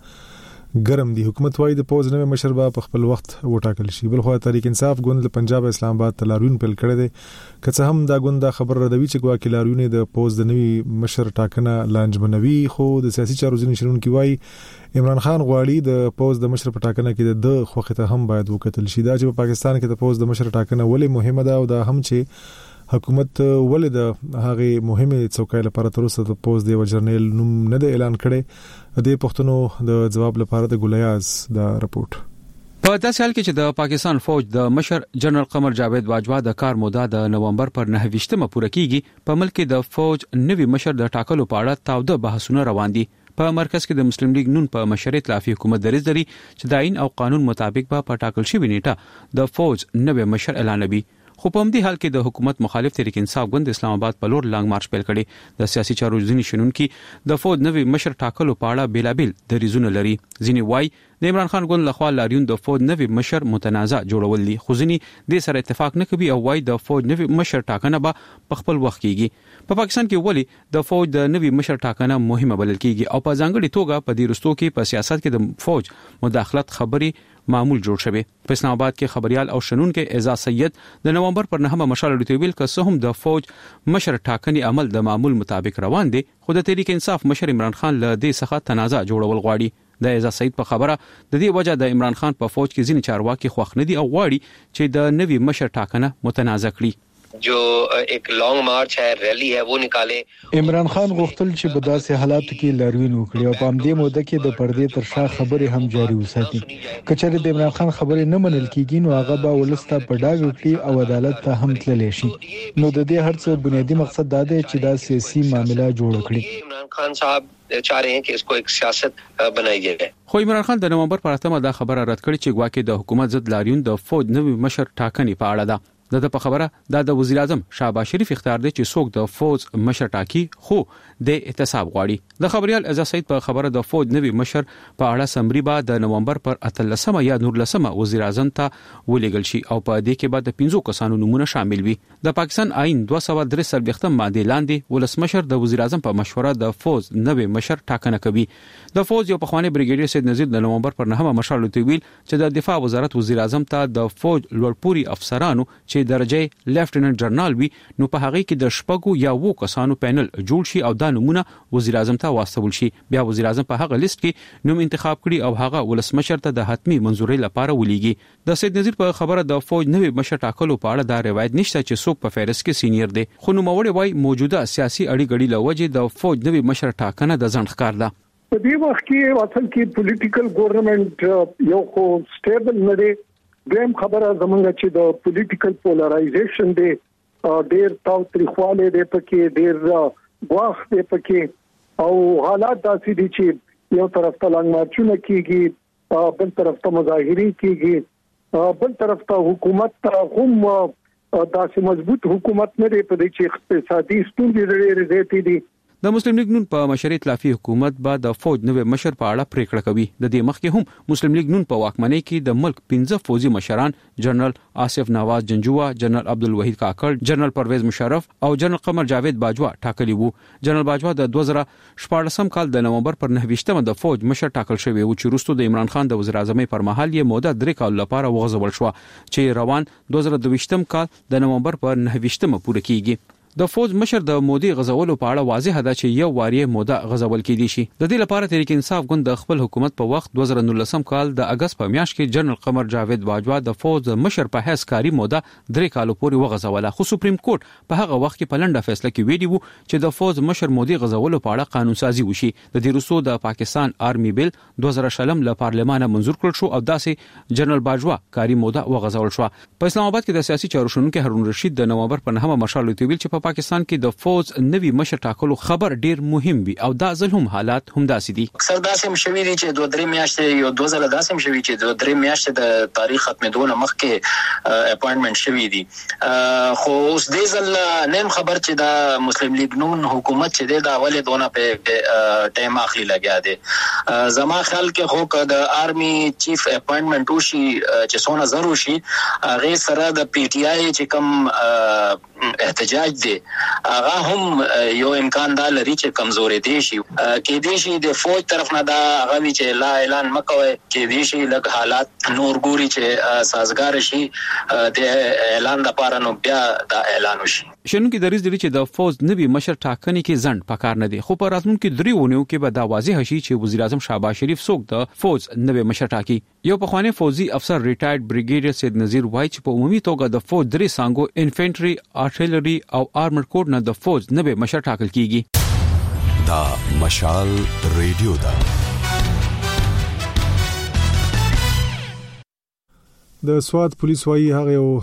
ګرم دي. حکومت وايي د پوز نوې مشر به په خپل وخت وټاکل شي. بل خو تحریک انصاف ګوند له پنجاب اسلام آباد تلاریون پیل کړی دی. که څه هم دا ګوند خبر ردوي چې ګواکې لاریون د پوز د نوې مشر ټاکنه لانجمنوي، خو د سیاسي چارو ځینې شنونکي وايي عمران خان غواړي د پوز د مشر په ټاکنه کې د خوخه ته هم باید وکتل شي. دا چې په پاکستان کې د پوز د مشر ټاکنه ولې مهمه ده او دا هم چې حکومت ولې د هغه مهمه څوکۍ لپاره تر اوسه د پوز د جرنیل نوم نه د اعلان کړي. د پښتنو د جواب لپاره د ګولیاز د رپورت په داسې حال کې چې د پاکستان فوج د مشر جنرال قمر جاوید باجوا د کار موده د نومبر پر نهه ویشتمه پوره کیږي، په ملک کې د فوج نوي مشر د ټاکلو په اړه تاوده بحثونه روان دي. په مرکز کې د مسلم لیگ نون په مشرۍ ائتلافي حکومت دریځ لري چې د آئین او قانون مطابق به په ټاکل شوی نیټه د فوج نوي مشر اعلانوي. خو په همدې حال کې د حکومت مخالف تحریک انصاف ګوند اسلام آباد په لور لانګ مارچ پیل کړي. د سیاسي چارو ځینې شنونکي د فوج نوي مشر ټاکلو په اړه بیلابیل دریځونه لري. ځینې وایي د عمران خان ګوند لخوا لاریون د فوج نوي مشر متنازع جوړول دي، خو ځینې د سره اتفاق نه کوي او وایي د فوج نوي مشر ټاکنه به په خپل وخت کیږي. په پاکستان کې ولی د فوج د نوي مشر ټاکنه مهمه بلل کیږي او په ځانګړي توګه په دې رستو کې په سیاست کې د فوج مداخلت خبري معمول جوړ شوی. په اسلام آباد کې خبريال او شنونکو اعزاز سید د نومبر پر نهمه مشال لټویل که هم د فوج مشر ټاکنې عمل د معمول مطابق روان دي، خو د تحریک انصاف مشر عمران خان له دې څخه تنازع جوړول غواړي. د اعزاز سید په خبره د دې وجہ د عمران خان په فوج کې ځینې چارواکي خوښ نه دي او غواړي چې د نوي مشر ټاکنه متنازع کړي. जो एक लॉन्ग मार्च है, रैली है, वो निकाले. عمران خان غوښتل چې په داسې حالاتو کې لاریون وکړي او په همدې موده کې د پردې تر شا خبرې هم جاري وساتي. کچره د عمران خان خبرې نه منل کیږي نو هغه به ولسته په ډاګ وکړي او عدالت ته هم تللی شي. نو د دې هرڅه بنیادی مقصد دا دی چې دا سیاسي معاملہ جوړ کړي. عمران خان صاحب چاہ رہے ہیں کہ اس کو ایک سیاست بنائی جائے. خو عمران خان د نومبر پر اتمه دا خبره رد کړې چې ګواکې د حکومت ضد لاریون د فوج نوي مشر ټاکنې په اړه ده. د په خبره د وزیر اعظم شهباز شریف اختیار دی چې څوک د فوج مشر ټاکی، خو د احتساب غواړي. د خبريال اعزاز سید په خبره د فوج نوي مشر په اړه سمري بعد د نومبر پر اتلسمه یا نورلسمه وزیر اعظم ته ولېږل شي او په دې کې بعد د پنځو کسانو نمونه شامل وي. د پاکستان آئین دوه سوه درې څلوېښتم ماده لاندې ولسمشر د وزیر اعظم په مشوره د فوج نوي مشر ټاکنه کوي. د فوج یو پخوانی بریګیډیر سید نذیر د نومبر پر نهمه مشال لټویل چې د دفاع وزارت وزیر اعظم ته د فوج لوړپوړي افسرانو چې درجه لیفټیننټ جنرال وي نو په هغه کې د شپږو یا وو کسانو پینل جوړ شي او دا نمونه وزیر اعظم ته واستول شي. بیا وزیر اعظم په هغه لیست کې نوم انتخاب کړي او هغه ولسمشر ته د حتمی منزوري لپاره ولېږي. د سید نذیر په خبره د فوج نوي مشر ټاکلو په اړه دا روایت نشته چې څوک په فهرست کې سینیئر دی، خو نو موړي وای موجوده سیاسي اړیګړي لوجه د فوج نوي مشر ټاکنه د ځنډ ښکار ده. په دې وخت کې اصل کې پولیټیکل ګورنمنت یو خو سټیبل نه دی. دیم خبره زمونږ چې د پولیټیکل پولرایزیشن دی ډېر تاوتریخواله دی پکې ډېر واخ دی پکې او حالات داسې دي چې یو طرف ته لنګ مارچونه کیږي بل طرف ته مظاهرې کیږي بل طرف ته حکومت ته هم داسې مضبوط حکومت نه دی په دې چې اقتصادي ستونزې ډېرې زیاتې دي. د مسلم لیگ نون په مشرۍ ائتلافي حکومت به د فوج نوې مشر په اړه پریکړه کوي. د دې مخکې هم مسلم لیگ نون په واکمنۍ کې د ملک پنځه فوجي مشران جنرال آصف نواز جنجوه، جنرال عبدالوحید کاکړ، جنرال پرویز مشرف او جنرال قمر جاوید باجوا ټاکلي وو. جنرال باجوا د دوه زره شپږم کال د نومبر پر نهه د فوج مشر ټاکل شوی و چې وروسته د عمران خان د وزیر اعظم پر مهال یې موده درې کال لپاره وغځول شو چې روان دوه زره دوه کال د نومبر پر نهه پوره کیږي. د فوج مشر د مودي غزولو په اړه واضح ده چې یو واری موده غزول کېدی شي. د دې لپاره تحریک انصاف ګوند د خپل حکومت په وخت دوه زره نولسم کال د اگست په میاشت کې جنرال قمر جاوید باجوا د فوج مشر په حیث کاری موده درې کال پورې وغزوله. خو سپریم کورت په هغه وخت کې په لنډه فیصله کې ویلي وو چې د فوج مشر مودي غزولو په اړه قانون سازي وشي. د دې وروسته د پاکستان آرمي بیل دوه زره شلم له پارلمانه منزور کړل شو او داسې جنرال باجوا کاری موده وغزول شو. په اسلام آباد کې د سیاسي چارو شنونکو هارون رشید د نومبر په نهمه مشال ویل چې په پاکستان کې د فوج نوی مشر ټاکلو خبر ډیر مهم وي او دا ځل هم حالات هم داسې دي. اکثر داسې هم شوي دي چې دوه درې میاشتې یو دوه ځله داسې هم شوي چې دوه درې میاشتې د تاریخ ختمېدو نه مخکې اپاینټمنټ شوي دي. خو اوس دې ځل نیم خبر چې دا مسلم لیگ نون حکومت چې دی دا ولې دونه په ټایم اخلي لګیا دی. زما خیال کې خو د آرمي چیف اپاینټمنټ وشي چې څونه ضرور شي هغه سره د پی ټی آی چې کوم احتجاج دی هغه هم یو امکان دا لري چې کمزوري دي شي کې دي شي د فوج طرف نه دا هغه وی چې لا اعلان مکوي کې دي شي لږ حالات نور ګوري چې سازگار شي د اعلان لپاره نو بیا دا اعلان وشي. شنونکو د ریس دي چې د فوج نوی مشر ټاکنې کې ځند پکار نه دي خو په راتلونکو درې ونیو کې به دا واضح شي چې وزیر اعظم شهباز شریف څوک د فوج نوی مشر ټاکي. یو پخوانی فوجي افسر ریټایرډ بریګیډیر سید نذیر وای چې په عمومي توګه د فوج درې څانګو انفنټری، ارټلری او آرمر کوډ نه د فوج نوی مشر ټاکل کیږي. دا مشال ریډیو دا د سواد پولیس وايي هغه یو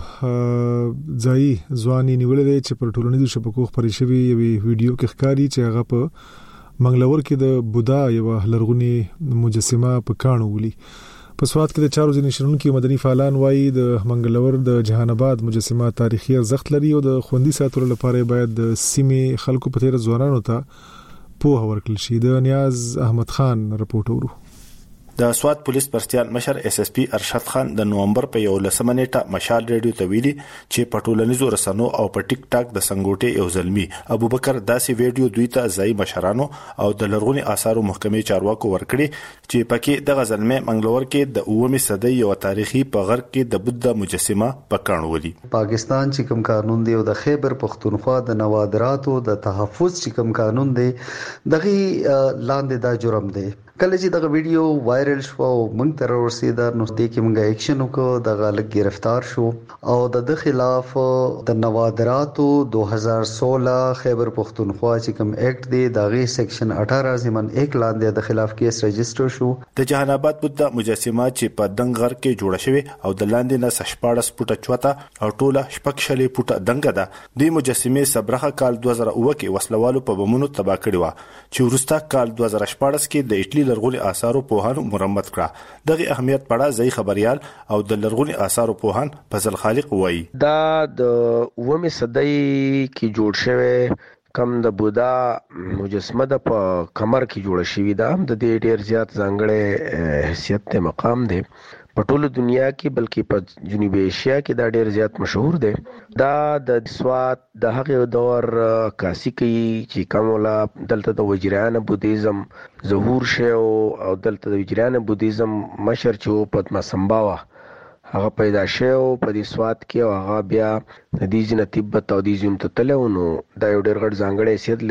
ځای ځواني نیولې ده چې پر ټولنیزو شبکو خبري شوی یو ویډیو کې ښکاری چې هغه په منګلور کې د بودا یو لرغونی مجسمه په کانو ولي. په سواد کې د چارو ځینې شرونکو مدني فعالان وايي د منګلور د جهان آباد مجسمه تاریخي ارزښت لري او د خوندي ساتلو لپاره باید د سیمې خلکو په تیر ځوانانو ته پوهه ورکړل شي. د نیاز احمد خان رپورټ ورو. د سواد پولیس پرستیان مشر اس اس پی ارشد خان د نومبر په یو لسمه نیټه مشال ریډیو ته ویلي چې په ټولنیزو رسنیو او په ټیک ټاک د سنگوټي یو زلمی ابوبکر داسې ویډیو دوی ته ځای مشرانو او د لرغونی آثارو محکمې چارواکو ورکړي چې پکې د غزلمه منګلور کې د اومه صدۍ یو تاریخي په غرب کې د بودا مجسمه پکانو ولي. پاکستان چې کوم قانون دی او د خیبر پختونخوا د نوادراتو د تحفظ چې کوم قانون دی دغه لاندې دا جرم دی. کله چې دغه ویډیو وایرل شو او موږ تر ورسېدا نو د کې موږ اکشن وکړو دغه لږ گرفتار شو او د خلاف د نوادراتو دوه هزار سولہ خیبر پختونخوا چې کوم اکټ دی دغه سیکشن اٹھارہ ضمن ایک لاندې د خلاف کیس رجسٹر شو. د جهان آباد بودا مجسمه چې په دنګ غر کې جوړه شوی او د لاندې نه شپاړس فوټه چوتا او ټوله شپږ شلې فوټه دنګ ده. د مجسمه صبرخه کال دوه زره اوه کې وسلوالو په بمونو تباہ کړی و چې ورسته کال دوه زره شپاړس کې د اټلی لرغونی آثارو پوهانو مرمت کړه. دغه اهمیت پړه ځای خبريال او د لرغونی آثارو پوهان فضل خالق وایي دا د اومه صدۍ کې جوړ شوی کم د بودا مجسمه د په کمر کې جوړه شوی دا هم د ډېر ډېر زیات ځانګړی حیثیت ته مقام دی په ټوله دنیا کې بلکې په جنوبي ایشیا کې دا ډېر زیات مشهور دی. دا د سواد د هغه دور کاسي کوي چې کومه دلته د وجریان بودیزم ظهور شو او دلته د وجریان بودیزم مشر چې پدما سمباوا هغه پیدا شو په دې سواد کې او هغه بیا د دې جن تبت او دې زم ته تلونو دا یو ډېر غټ ځانګړی حیثیت لري.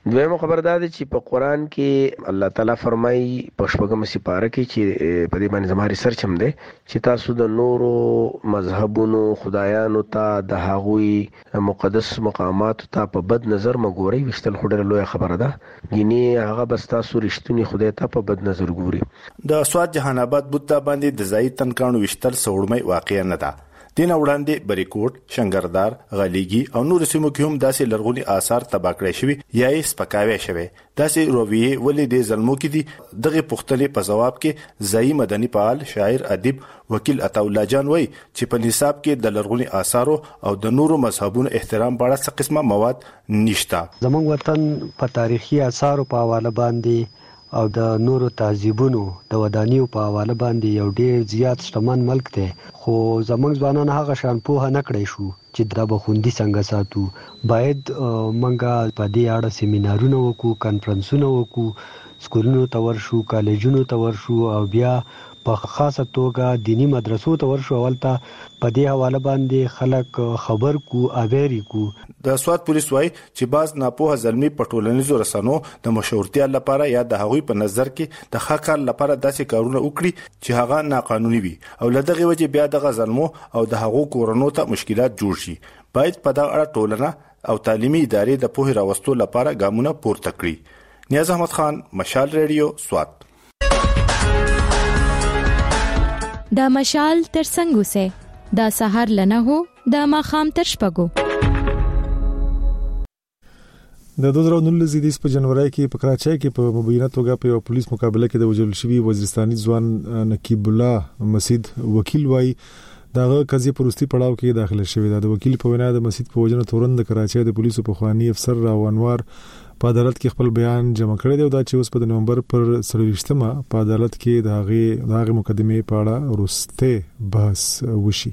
دویمه خبر دا ده چې په قران کې الله تعالی فرمایي په شپږم سپاره کې چې په دې باندې زما ریسرچ هم ده چې تاسو د نورو مذهبونو خدایانو ته د هغوی مقدس مقامات ته په بد نظر مګوري وشتل خډره لوی خبره ده ګینه هغه بس تاسو رښتونی خدای ته په بد نظر ګوري. د سواد جهان آباد بوتا باندې د ځای تنکانو وشتل سوړمې واقع نه ده. دین وړاندې بریکوټ، شنګردار، غلیګي او نور سیمو کې هم داسې لرغونی آثار تباہ کړی شوی یا یې سپکاوي شوی. داسې رویه ولې د ظلمو کې دي؟ دغه پوښتنې په جواب کې ځای مدني فعال، شاعر، ادیب وکیل عطا الله جان وای چې په نصاب کې د لرغونی آثارو او د نورو مذهبونو احترام په اړه څه قسمه مواد نشته. زموږ وطن په تاریخي آثارو په حواله باندې او د نورو تهذیبونو د ودانیو په حواله باندې یو ډیر زیات شتمن ملک دی، خو زموږ ځوانان هغه شان پوهه نه کړی شو چې دا به خوندي څنګه ساتو. باید منګه په دې اړه سیمینارونه وکړو، کانفرنسونه وکړو، سکولونو ته ورشو، کالجونو ته ورشو او بیا په خاصه توګه دینی مدرسو ته ورشو. اولته په دې حواله باندې خلک خبر کو اویری کو. د سواد پولیس وای چې باز ناپوه ظلمي په ټولنیزو رسنو د مشهورتیا لپاره یا د هغوی په نظر کې د ښه کار لپاره داسې کارونه وکړي چې هغه ناقانوني وي او له دغه وجې بیا دغه ظلمو او د هغو کورونو ته مشکلات جوړ شي. باید په دغه اړه ټولنه او تعلیمي ادارې د پوهې راوستلو لپاره ګامونه پورته کړي. نیاز احمد خان، مشال ریډیو، سواد. دا مشال تر څنګه سه دا سحر لنه هو دا ماخام تر شپګو. د دوه زره نولس زیدیس په جنوري کې په کراچۍ کې په مبینه توګه په پولیس مقابله کې د وژل شوی وزیرستاني ځوان نقیب الله مسجد وکیل وای دغه قضیه پروستي پړاو کې داخله شوې ده. د وکیل په وینا د مسجد په وجنه تورن د کراچۍ د پولیسو په خواني افسر راو انوار په عدالت کې خپل بیان جمع کړی دی او دا چې اوس په نومبر پر سرویشتمه په عدالت کې د هغه د هغه مقدمه په اړه ورسته بحث وشي.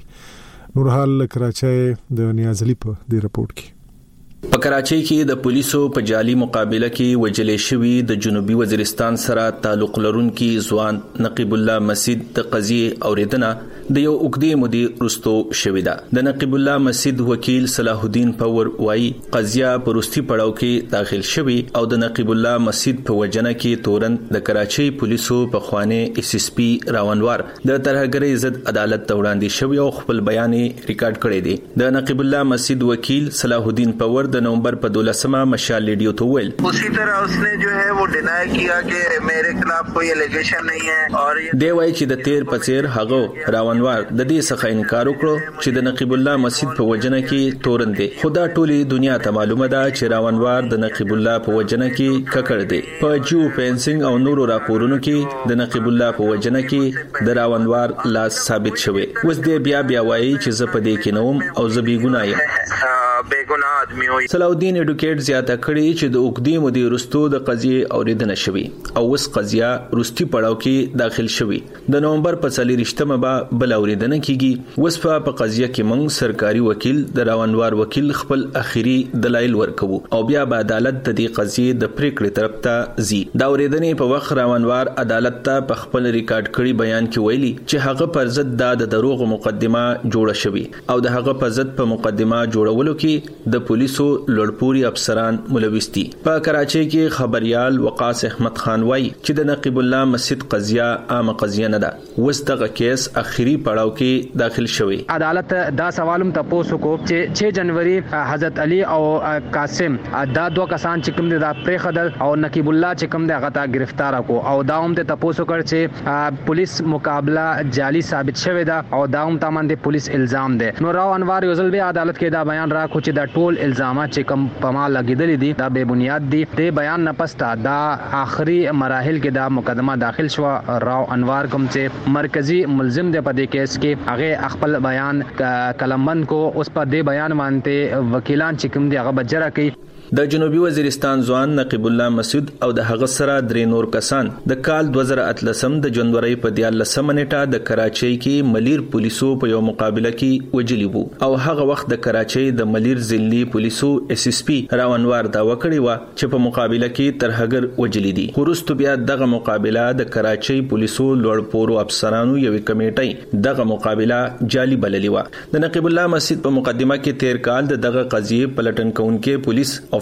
نورحال کراچۍ د نیاز علي په دې رپورت کې. په کراچۍ کې د پولیسو په جالي مقابله کې وجلې شوی د جنوبي وزیرستان سره تعلق لرونکي ځوان نقیب الله مسجد د قضیه اوریدنه د یو اوږدې مودې رستو شوې ده. د نقیب الله مسجد وکیل صلاح الدین پور وایي قضیه پروستي پړاو کې داخل شوی او د نقیب الله مسجد په وجنه کې تورن د کراچۍ پولیسو په خوانه اس اس پی راونوار د ترهګرۍ ضد عدالت ته وړاندې شوی او خپل بیان ریکارډ کړی دی. د نقیب الله مسجد وکیل صلاح الدین پور د نومبر په دولسمه مشال ریڈیو تو ویل اسی طرح اس نے جو ہے وہ ڈینائی کیا کہ میرے خلاف کوئی الیگیشن نہیں ہے اور دی وای چې د تیر پچیر هغه راونوار د دې څخه انکار وکړو چې د نقیب الله مسجد په وجنه کې تورن دي. خدا ټولي دنیا ته معلومه ده چې راونوار د نقیب الله په وجنه کې ککړ دي. په جیو فینسینګ او نورو راپورونو کې د نقیب الله په وجنه کې د راونوار لاس ثابت شوی. اوس دې بیا بیا وایي چې زه په دې کې نوم او زه بې ګناه یم. بیگناه آدمی وي. صلاح الدین ایډوکیټ زیاته کړي چې د اوږدې مودې وروسته د قضیې اوریدنه شوې او اوس قضیه وروستي پړاو کې داخل شوې. د نومبر په څلورشتمه به بل اوریدنه کیږي. اوس په قضیه کې موږ سرکاري وکیل د راونوار وکیل خپل اخیری دلایل ورکوو او بیا به عدالت د دې قضیې د پریکړې طرف ته ځي. دا اوریدنې په وخت راونوار عدالت ته په خپل ریکارډ کړي بیان کې ویلي چې هغه پر ضد د دروغ مقدمه جوړه شوې او د هغه په ضد په مقدمه جوړولو کې د پولیسو لوړپوړي افسران ملوث دي. په کراچۍ کې خبريال وقاص احمد خان وایي چې د نقیب الله مسجد قضیه عامه قضیه نه ده. اوس دغه کیس اخیری پړاو کې داخل شوی. عدالت دا سوالم تاسو کو چې چھ جنوري حضرت علي او قاسم دا دوه کسان چې کوم دي دا پرخدل او نقیب الله چې کوم دي هغه تا گرفتار کو او دا هم ته تاسو کړ چې پولیس مقابله جعلی ثابت شوی دا او دا هم تمن دي پولیس الزام ده. نو راو انوار یوزل به عدالت کې دا بیان را کو چې دا ټول الزامات چې کوم په ما لګیدل دي دا بے بنیاد دي. ته بیان نه پستا دا آخري مراحل کې دا مقدمه داخل شو. راو انوار کوم چې مرکزی ملزم دی په دې کیس کې هغه خپل بیان کلمبند کو اوس په دې بیان باندې وکیلان چې کوم دی هغه بجره کوي. د جنوبي وزیرستان ځوان نقیب الله مسعود او د هغه سره درې نور کسان د کال دوه زره اتلسم د جنوري په دیارلسمه نیټه د کراچۍ کې ملیر پولیسو په یو مقابله کې وجلی وو او هغه وخت د کراچۍ د ملیر ضلعي پولیسو اس اس پی راونوار دا وکړی و چې په مقابله کې ترهګر وجلی دي. خورست بیا دغه مقابله د کراچۍ پولیسو لوړپوړو افسرانو یوې کمیټې دغه مقابله جعلی بللی و. د نقیب الله مسجد په مقدمه کې تیر کال دغه قضیه پلټن کونکي پولیس او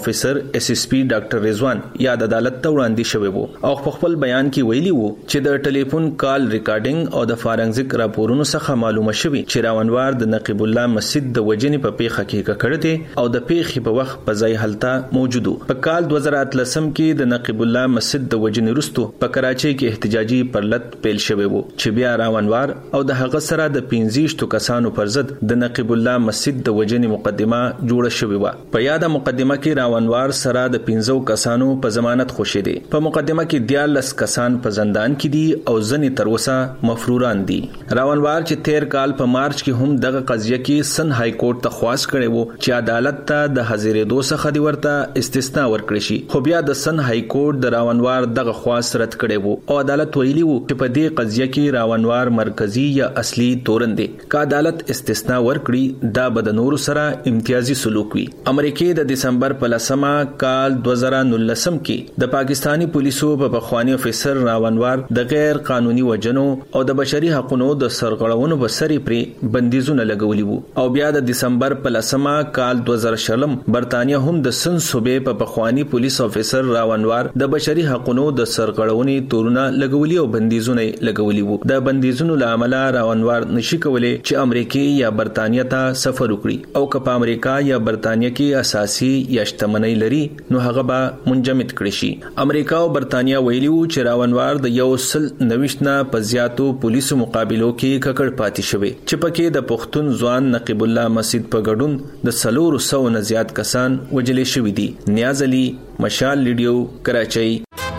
افیسر اس اس پی ډاکټر رضوان یاد عدالت ته وړاندې شوی وو او په خپل بیان کې ویلي وو چې د ټلیفون کال ریکارډینګ او د فارنزیک راپورونو څخه معلومه شوی چې راونوار د نقیب الله مسجد د وجنې په پیښه کې ککړه دي او د پیښې په وخت په ځای حالت موجود په کال دوه زره اتلسم کې د نقیب الله مسجد د وجنې وروسته په کراچۍ کې احتجاجي پرلط پیل شوی وو چې بیا راونوار او د هغه سره د پنځه کسانو پر ضد د نقیب الله مسجد د وجنې مقدمه جوړه شوې و. په یاده مقدمه کې راونوار سره د پنځه کسانو په ضمانت خوشی دي. په مقدمه کې دیارلس کسان په زندان کې دي او ځنې تر اوسه مفروران دي. راونوار چې تیر کال په مارچ کې هم دغه قضیه کې سن های کورټ ته خواست کړي وو چې عدالت ته د حاضرېدو څخه دی ورته استثناء ورکړي شي، خو بیا د سن های کورټ د راونوار دغه خواست رد کړي وو او عدالت ویلي وو چې په دې قضیه کې راونوار مرکزی یا اصلي تورن دي. که عدالت استثناء ورکړي دا به د نورو سره امتیازي سلوک وي. امریکای د دسمبر په لسمه کال دوه زره نولسم کې د پاکستانی پولیسو په بخوانی افیسر راونوار د غیر قانوني وجنو او د بشري حقوقو د سرغړونو په سری پرې بندیزونه لګولي وو او بیا د دسمبر په لسمه کال دوه زره شلم برتانیا هم د سن صوبې په بخوانی پولیس افیسر راونوار د بشري حقوقو د سرغړونې تورونه لګولي او بندیزونه لګولي وو. د بندیزونو لامل راونوار نشي کولای چې امریکای یا برتانیا ته سفر وکړي او که په امریکا یا برتانیا کې اساسي یا شتمنۍ لري نو هغه به منجمد کړي شي. امریکا او برتانیا ویلي وو چې راونوار د یو سل نوښتنه په زیاتو پولیسو مقابلو کې ککړ پاتې شوی چې پکې د پښتون ځوان نقیب الله مسجد په ګډون د سلور سو نه زیات کسان وجلې شوی دي. نیاز علي، مشال ریډیو، کراچۍ.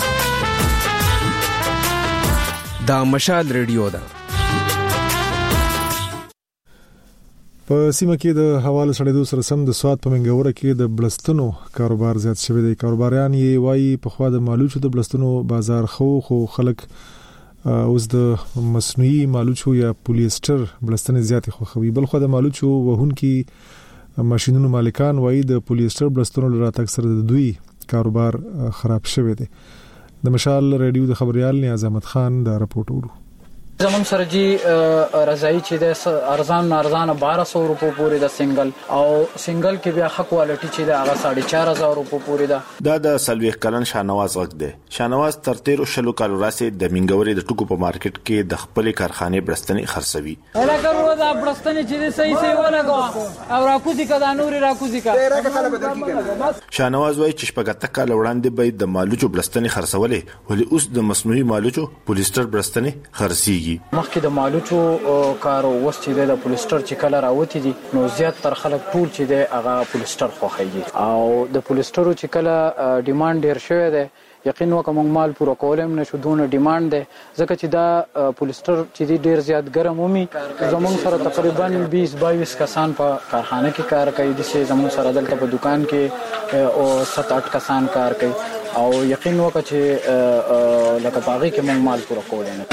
دا مشال ریډیو ده. په سیمه کې د حواله سړېدو سره سم د سواد په منګوره کې د بلستنو کاروبار زیات شوی دی. کاروباریان یې وایي په خوا د مالوچو د بلستنو بازار خو خو خلک اوس د مصنوعي مالوچو یا پولیستر بلستنې زیات خوښوي. بل خو د مالوچو وهونکي ماشينونو مالکان وایي د پولیستر بلستنو لراتګ سره د دوی کاروبار خراب شوی دی. د مشال رادیو د خبريال نیاز احمد خان دا راپورټ ورو. زمون سره جی رضای چې د ارزان ارزان بارہ سو روپو پورې د سنگل او سنگل کې بیا حق کوالټي چې د هغه ساڑھے چار هزار روپو پورې ده. دا د سلويخ کلن شاهنواز وخت دی. شاهنواز تر تیر شلو کالو راسې د منګوري د ټکو په مارکیټ کې د خپل کارخانه برستنی خرڅوي. هغه ورو دا برستنی چې صحیح صحیح ولګو او راکوزي کدا نوري راکوزي کا شاهنواز وایي چې شپږ کال وړاندې به د مالوچو برستنی خرڅولې ولې اوس د مصنوعي مالوچو پولیستر برستنی خرڅي. مخکې د مالوچو کارو وس چې د پولیستر چې کله راوتی دي نو زیات تر خلک ټول چې د هغه پولیستر خوښيږي او د پولیسترو چې کله ډیماند ډیر شوی دی یقین وکم مال پورا کولم نشو دونه ډیماند دی ځکه چې دا پولیستر چې ډیر زیات ګرم ومي. زمون سره تقریبا بیس باییس کسان په کارخانه کې کار کوي د سه زمون سره دلته په دکان کې او سات اټ کسان کار کوي او یقین وکړه چې لکه باغی کې مونږ مال پورا کولم.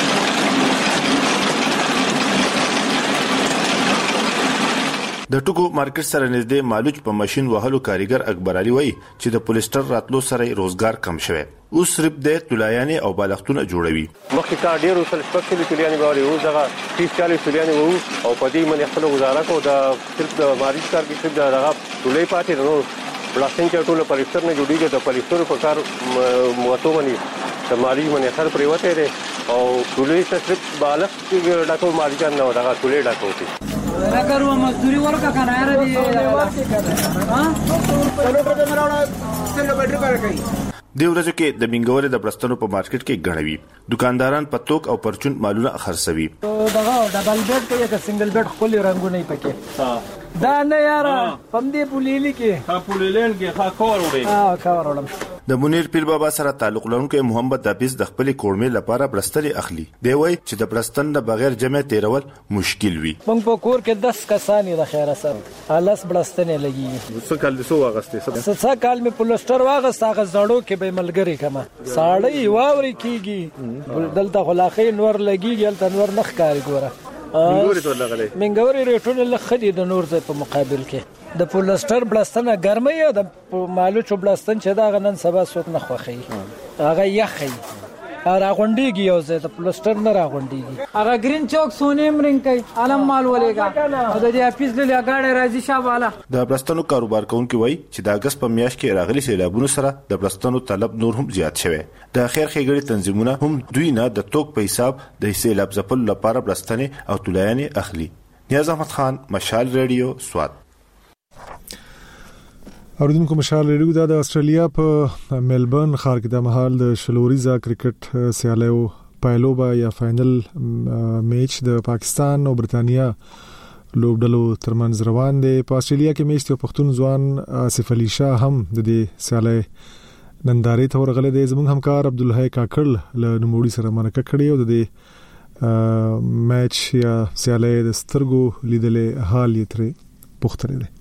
د ټکو مارکیټ سره نږدې مالوچ په ماشين وهلو کاریګر اکبر علي وایي چې د پولیستر راتلو سره روزګار کم شوی. اوس صرف د تولایانې او بالښتونه جوړوي. مخکې کار ډېر وسل شپږ تولایانې غواړي اوس هغه تیس چالیس تولایانې وو او په دې باندې خپل گزاره کو د صرف د مارکیټ کار کې صرف دغه تولای پاتې نو بلاستین کې ټول پولیستر نه جوړیږي. د پولیستر په کار مواتو باندې د ماری باندې خر پریوته دي او تولای صرف بالښت ډاکو مارکیټ نه دغه تولای ډاکو دي. راکرو مزدوري ورکا کنه یاره دی ها چلو ټکه مراوړه څنګه بیٹری کار کوي. د ورځو کې د منګوري د برستنو په مارکیټ کې غړوي. دکانداران پتوک او پرچون مالونه خرڅوي. دغه ډبل بیډ کې یا سنگل بیډ خپل رنگونه پکې دا نه یاره پم دې پولیلی کې ها پولیلین کې ها کور وړي ها کور وړم. د منیر پیر بابا سره تعلق لرونکو محمد حافظ د خپل کورمې لپاره برستلې اخلي. دی وایي چې د برستن د بغیر جمع تیرول مشکل وي. مونږ په کور کې دس کسان د خیره سره حالس برستنې لګي. څه کال دسو واغستې څه کال می پولستر واغست هغه زړو کې به ملګری کما ساړی واوري کیږي دلته خلاخې نور لګيږي دلته نور نخ کاری ګوره. منګوري ټول لغلې منګوري ریټونه لخدي د نور ځای په مقابل کې د پولستر بلستنه ګرمه یا د مالوچو بلستن چې دا غنن سبا سوت نه خوخي هغه یخي راغونډيږي او زه د پلستر نه راغونډيږي هغه گرین چوک سونیم رنگ کوي علم مال ولېګا او د دې اپیز له لګاړې راځي شاباله د پلستانو کاروبار کوونکي وایي چې د اگست په میاشت کې راغلي سیلابونو سره د پلستانو طلب نور هم زیات شوی د خیر ښېګړې تنظیمونه هم دوی نه د توک په حساب د سیلاب ځپلو لپاره پلستنې او طلایانې اخلي. نیاز احمد خان، مشال ریډیو، سوات. اوریدونکو مشال ریډیو دا د استرالیا په ملبورن ښار کې د مهال د شلوریزا کرکټ سیالیو پایلوبا یا فائنل میچ د پاکستان او برتانیا لوبډلو ترمنځ روان دی. په استرالیا کې میچ ته پښتون ځوان آصف علي شاه هم د دې سیالي نندارې ته ورغلی دی. زموږ همکار عبدالحی کاکړ له نوموړي سره مرکه کړې او د دې میچ یا سیالي د سترګو لیدلې حال یې ترې پوښتنه ده.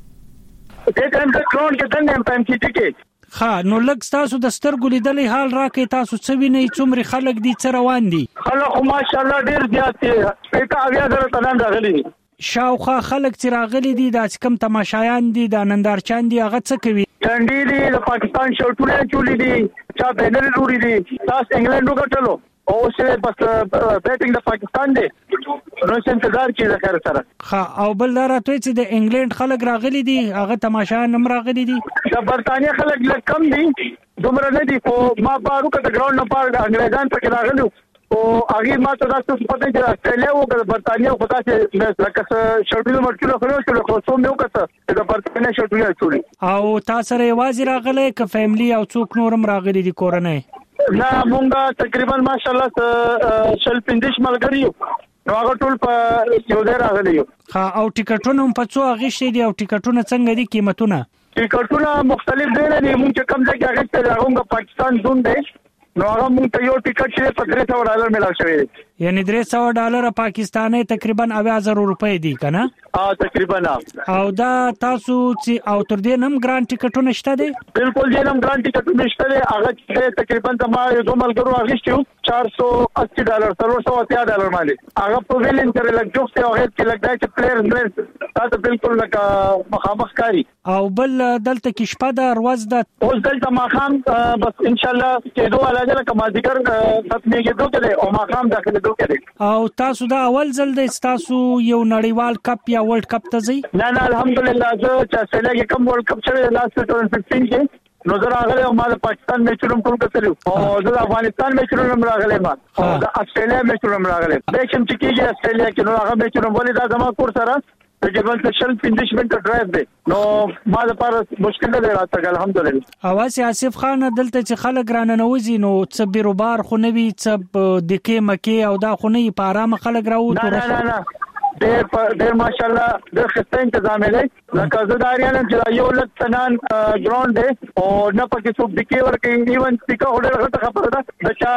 دې ټایم د کرون کې څنګه پام کې ټیکټ ها نو لږ تاسو د سترګو لیدلې حال راکې تاسو څه وینئ څومره خلک دي څه روان دي؟ خلک ماشاءالله ډیر زیات دي پېټه اویا زره تنان راغلي دي شاوخوا خلک چې راغلي دي د کم تماشایان دي د نندارچان دي هغه څه کوي؟ چنډي دي د پاکستان شوټونه چولې دي چا بینر لوري دي تاسو انګلند وګټلو او څه بس بیټینګ د پاکستان دی نو څه انتظار کیږي خیر سره. ها او بل دا راته چې د انګلند خلک راغلي دي هغه تماشا نم راغلي دي د برتانیې خلک لږ کم دي دومره نه دي خو ما بارو کته ګراوند نه پاره انګریزان پکې راغلي او هغه ما ته تاسو پته چې استرالیا او د برتانیې خو تاسو لکه شوټینګ مرکو خو نو خو څو مې وکړه د برتانیې شوټینګ چولي او تاسو یوازې راغلي ک فیملی او څوک نورم راغلي دي کورنۍ؟ نه مونږه تقریبا ماشاءالله شل پندش ملګری یو نو هغه ټول په یو ځای راغلي یو. ها او ټیکټونه په څو اغشتي دي او ټیکټونه څنګه دي قیمتونه؟ ټیکټونه مختلف دي نه مونږ چې کم ځای کې اغشتي راغونګه پاکستان زون دی نو هغه مونږ ته یو ټیکټ چې په درې سوه ډالر ملاو شوی دی یعنی درې سوه ډالر پاکستاني تقریبا اویا زره روپۍ دي کنه؟ ها تقریبا. او دا تاسو چې او تر دې نم ګران ټیکټونه شته دي؟ بالکل دې نم ګران ټیکټونه شته دي هغه تقریبا د ما یو دوه ملګرو اغشتي چار سو اسی ډالر څلور سوه اتیا ډالر باندې هغه په ویلن کې لګ جوخته او هیڅ کې لګای چې پلیئر نه تاسو بالکل لکه مخامخ کاری او بل دلته کې شپه د ورځ د اوس دلته ماخام بس ان شاء الله چې دوه علاجه کمازیګر ختمېږي دوه کې او ماخام داخله دوه کې. او تاسو دا اول ځل د تاسو یو نړیوال کپ یا ورلد کپ ته ځئ؟ نه نه الحمدلله زه چې سره کوم ورلد کپ شوی لاست ټول پنځه کې نو زه راغلی او ما د پاکستان میچونو ټول کتلو او زه د افغانستان میچونو هم راغلی ما او د استرالیا میچونو هم راغلی به کوم چې کېږي استرالیا کې نو هغه میچونو ولې دا زما کور سره تقریبا شل پنځه منټه ډرایو دی نو ما لپاره مشکل نه دی راځي الحمدلله. اواز آصف خان دلته چې خلک راننوځي نو څه بیروبار خو نه وي څه د کې مکه او دا خو نه په آرام خلک راوځي؟ نه نه نه ډېر ډېر ماشاءالله ډېر ښه تنظیم دی لکه زه دا اړین چې یو لک تنان ګراوند دی او نه پکې څوک د کې ورکې ایون سپیکر هډر غته خبره ده چې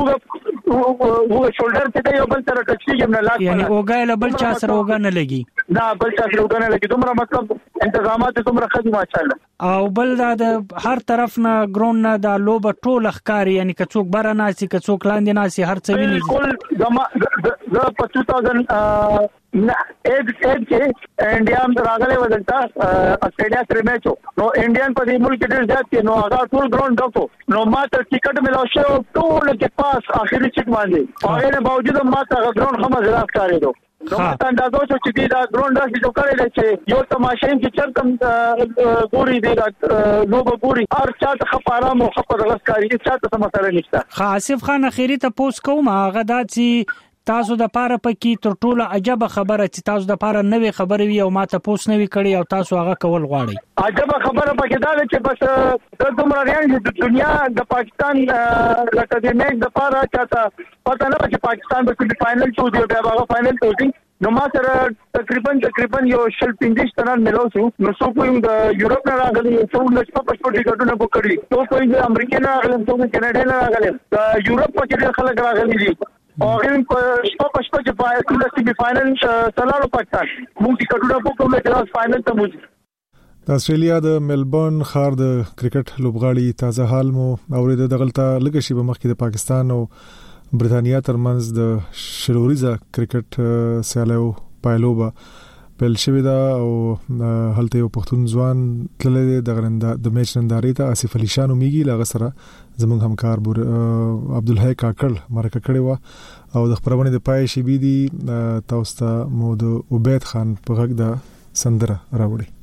وګ وګ شولډر ته یو بل سره ټچ نه لاس یعنی اوګا له بل چا سره اوګا نه لګي نه بل چا سره اوګا نه لګي دومره مطلب انتظامات دومره خدي ماشاءالله او بل دا د هر طرف نه ګراوند نه د لوب ټول ښکاری یعنی که څوک بار نه سي که څوک لاندې نه سي هر څه ویني بالکل زما د په دوه هزار نه ایج ایج کې انډیا راغله ودلتا استرالیا سره میچو نو انډین په دې ملک ډېر زیات کې نو هغه ټول ګراوند ډکو نو ما ته ټیکټ ملاو شو ټول کې پاس اخري چیک باندې هغه نه باوجود ما ته ګراوند هم زړه ښکارې دو نو ما ته اندازو شو چې دا ګراوند راځي جو کړی چې یو تماشین کې چرتم ګوري دی نو به ګوري هر چا ته خپاره مو خپره غسکاري چا ته مسله نشته. آصف خان اخیری ته پوس کوم هغه دا چې تاسو د پاره پکې تر ټولو عجبه خبره چې تاسو د پاره نوې خبره وي او ما ته پوس نوې کړی او تاسو هغه کول غواړئ؟ عجبه خبره پکې دا چې بس د دومره ریان د دنیا د پاکستان لکه د میچ د پاره چاته پته نه چې پاکستان به فائنل ته دی بیا هغه فائنل ته دی نو ما سره تقریبا تقریبا یو شل پنځه تنان ملو شو نو څو کوم د یورپ نه راغلي څو لږ په پښتو ټیکټونه بوک کړی څو کوم د امریکا نه راغلي څو د کینیډا نه راغلي د یورپ په کې خلک راغلي دي او هغه په شپه په شپه چې په د سیمی فائنل سلالو پاکستان موږ ټیکټونه بوک کړو چې فائنل ته موږ د استرالیا د ملبورن ښار د کرکټ لوبغاړي تازه حال مو اورید دغلطه لږ شی به مخکې د پاکستان او برتانیا ترمنځ د شلوریزا کرکټ سیالیو پایلوبا پیل شوې ده او هلته یو پښتون ځوان تللی د غرنده د میچ نندارې ته آصف علي شاه نومیږي لاغه سره زموږ همکار بور عبدالحی کاکړ مرکه کړې و او د خبرونه د پای شي بي دي تاسو ته مو د عبید خان په غږ د سندره راوړي.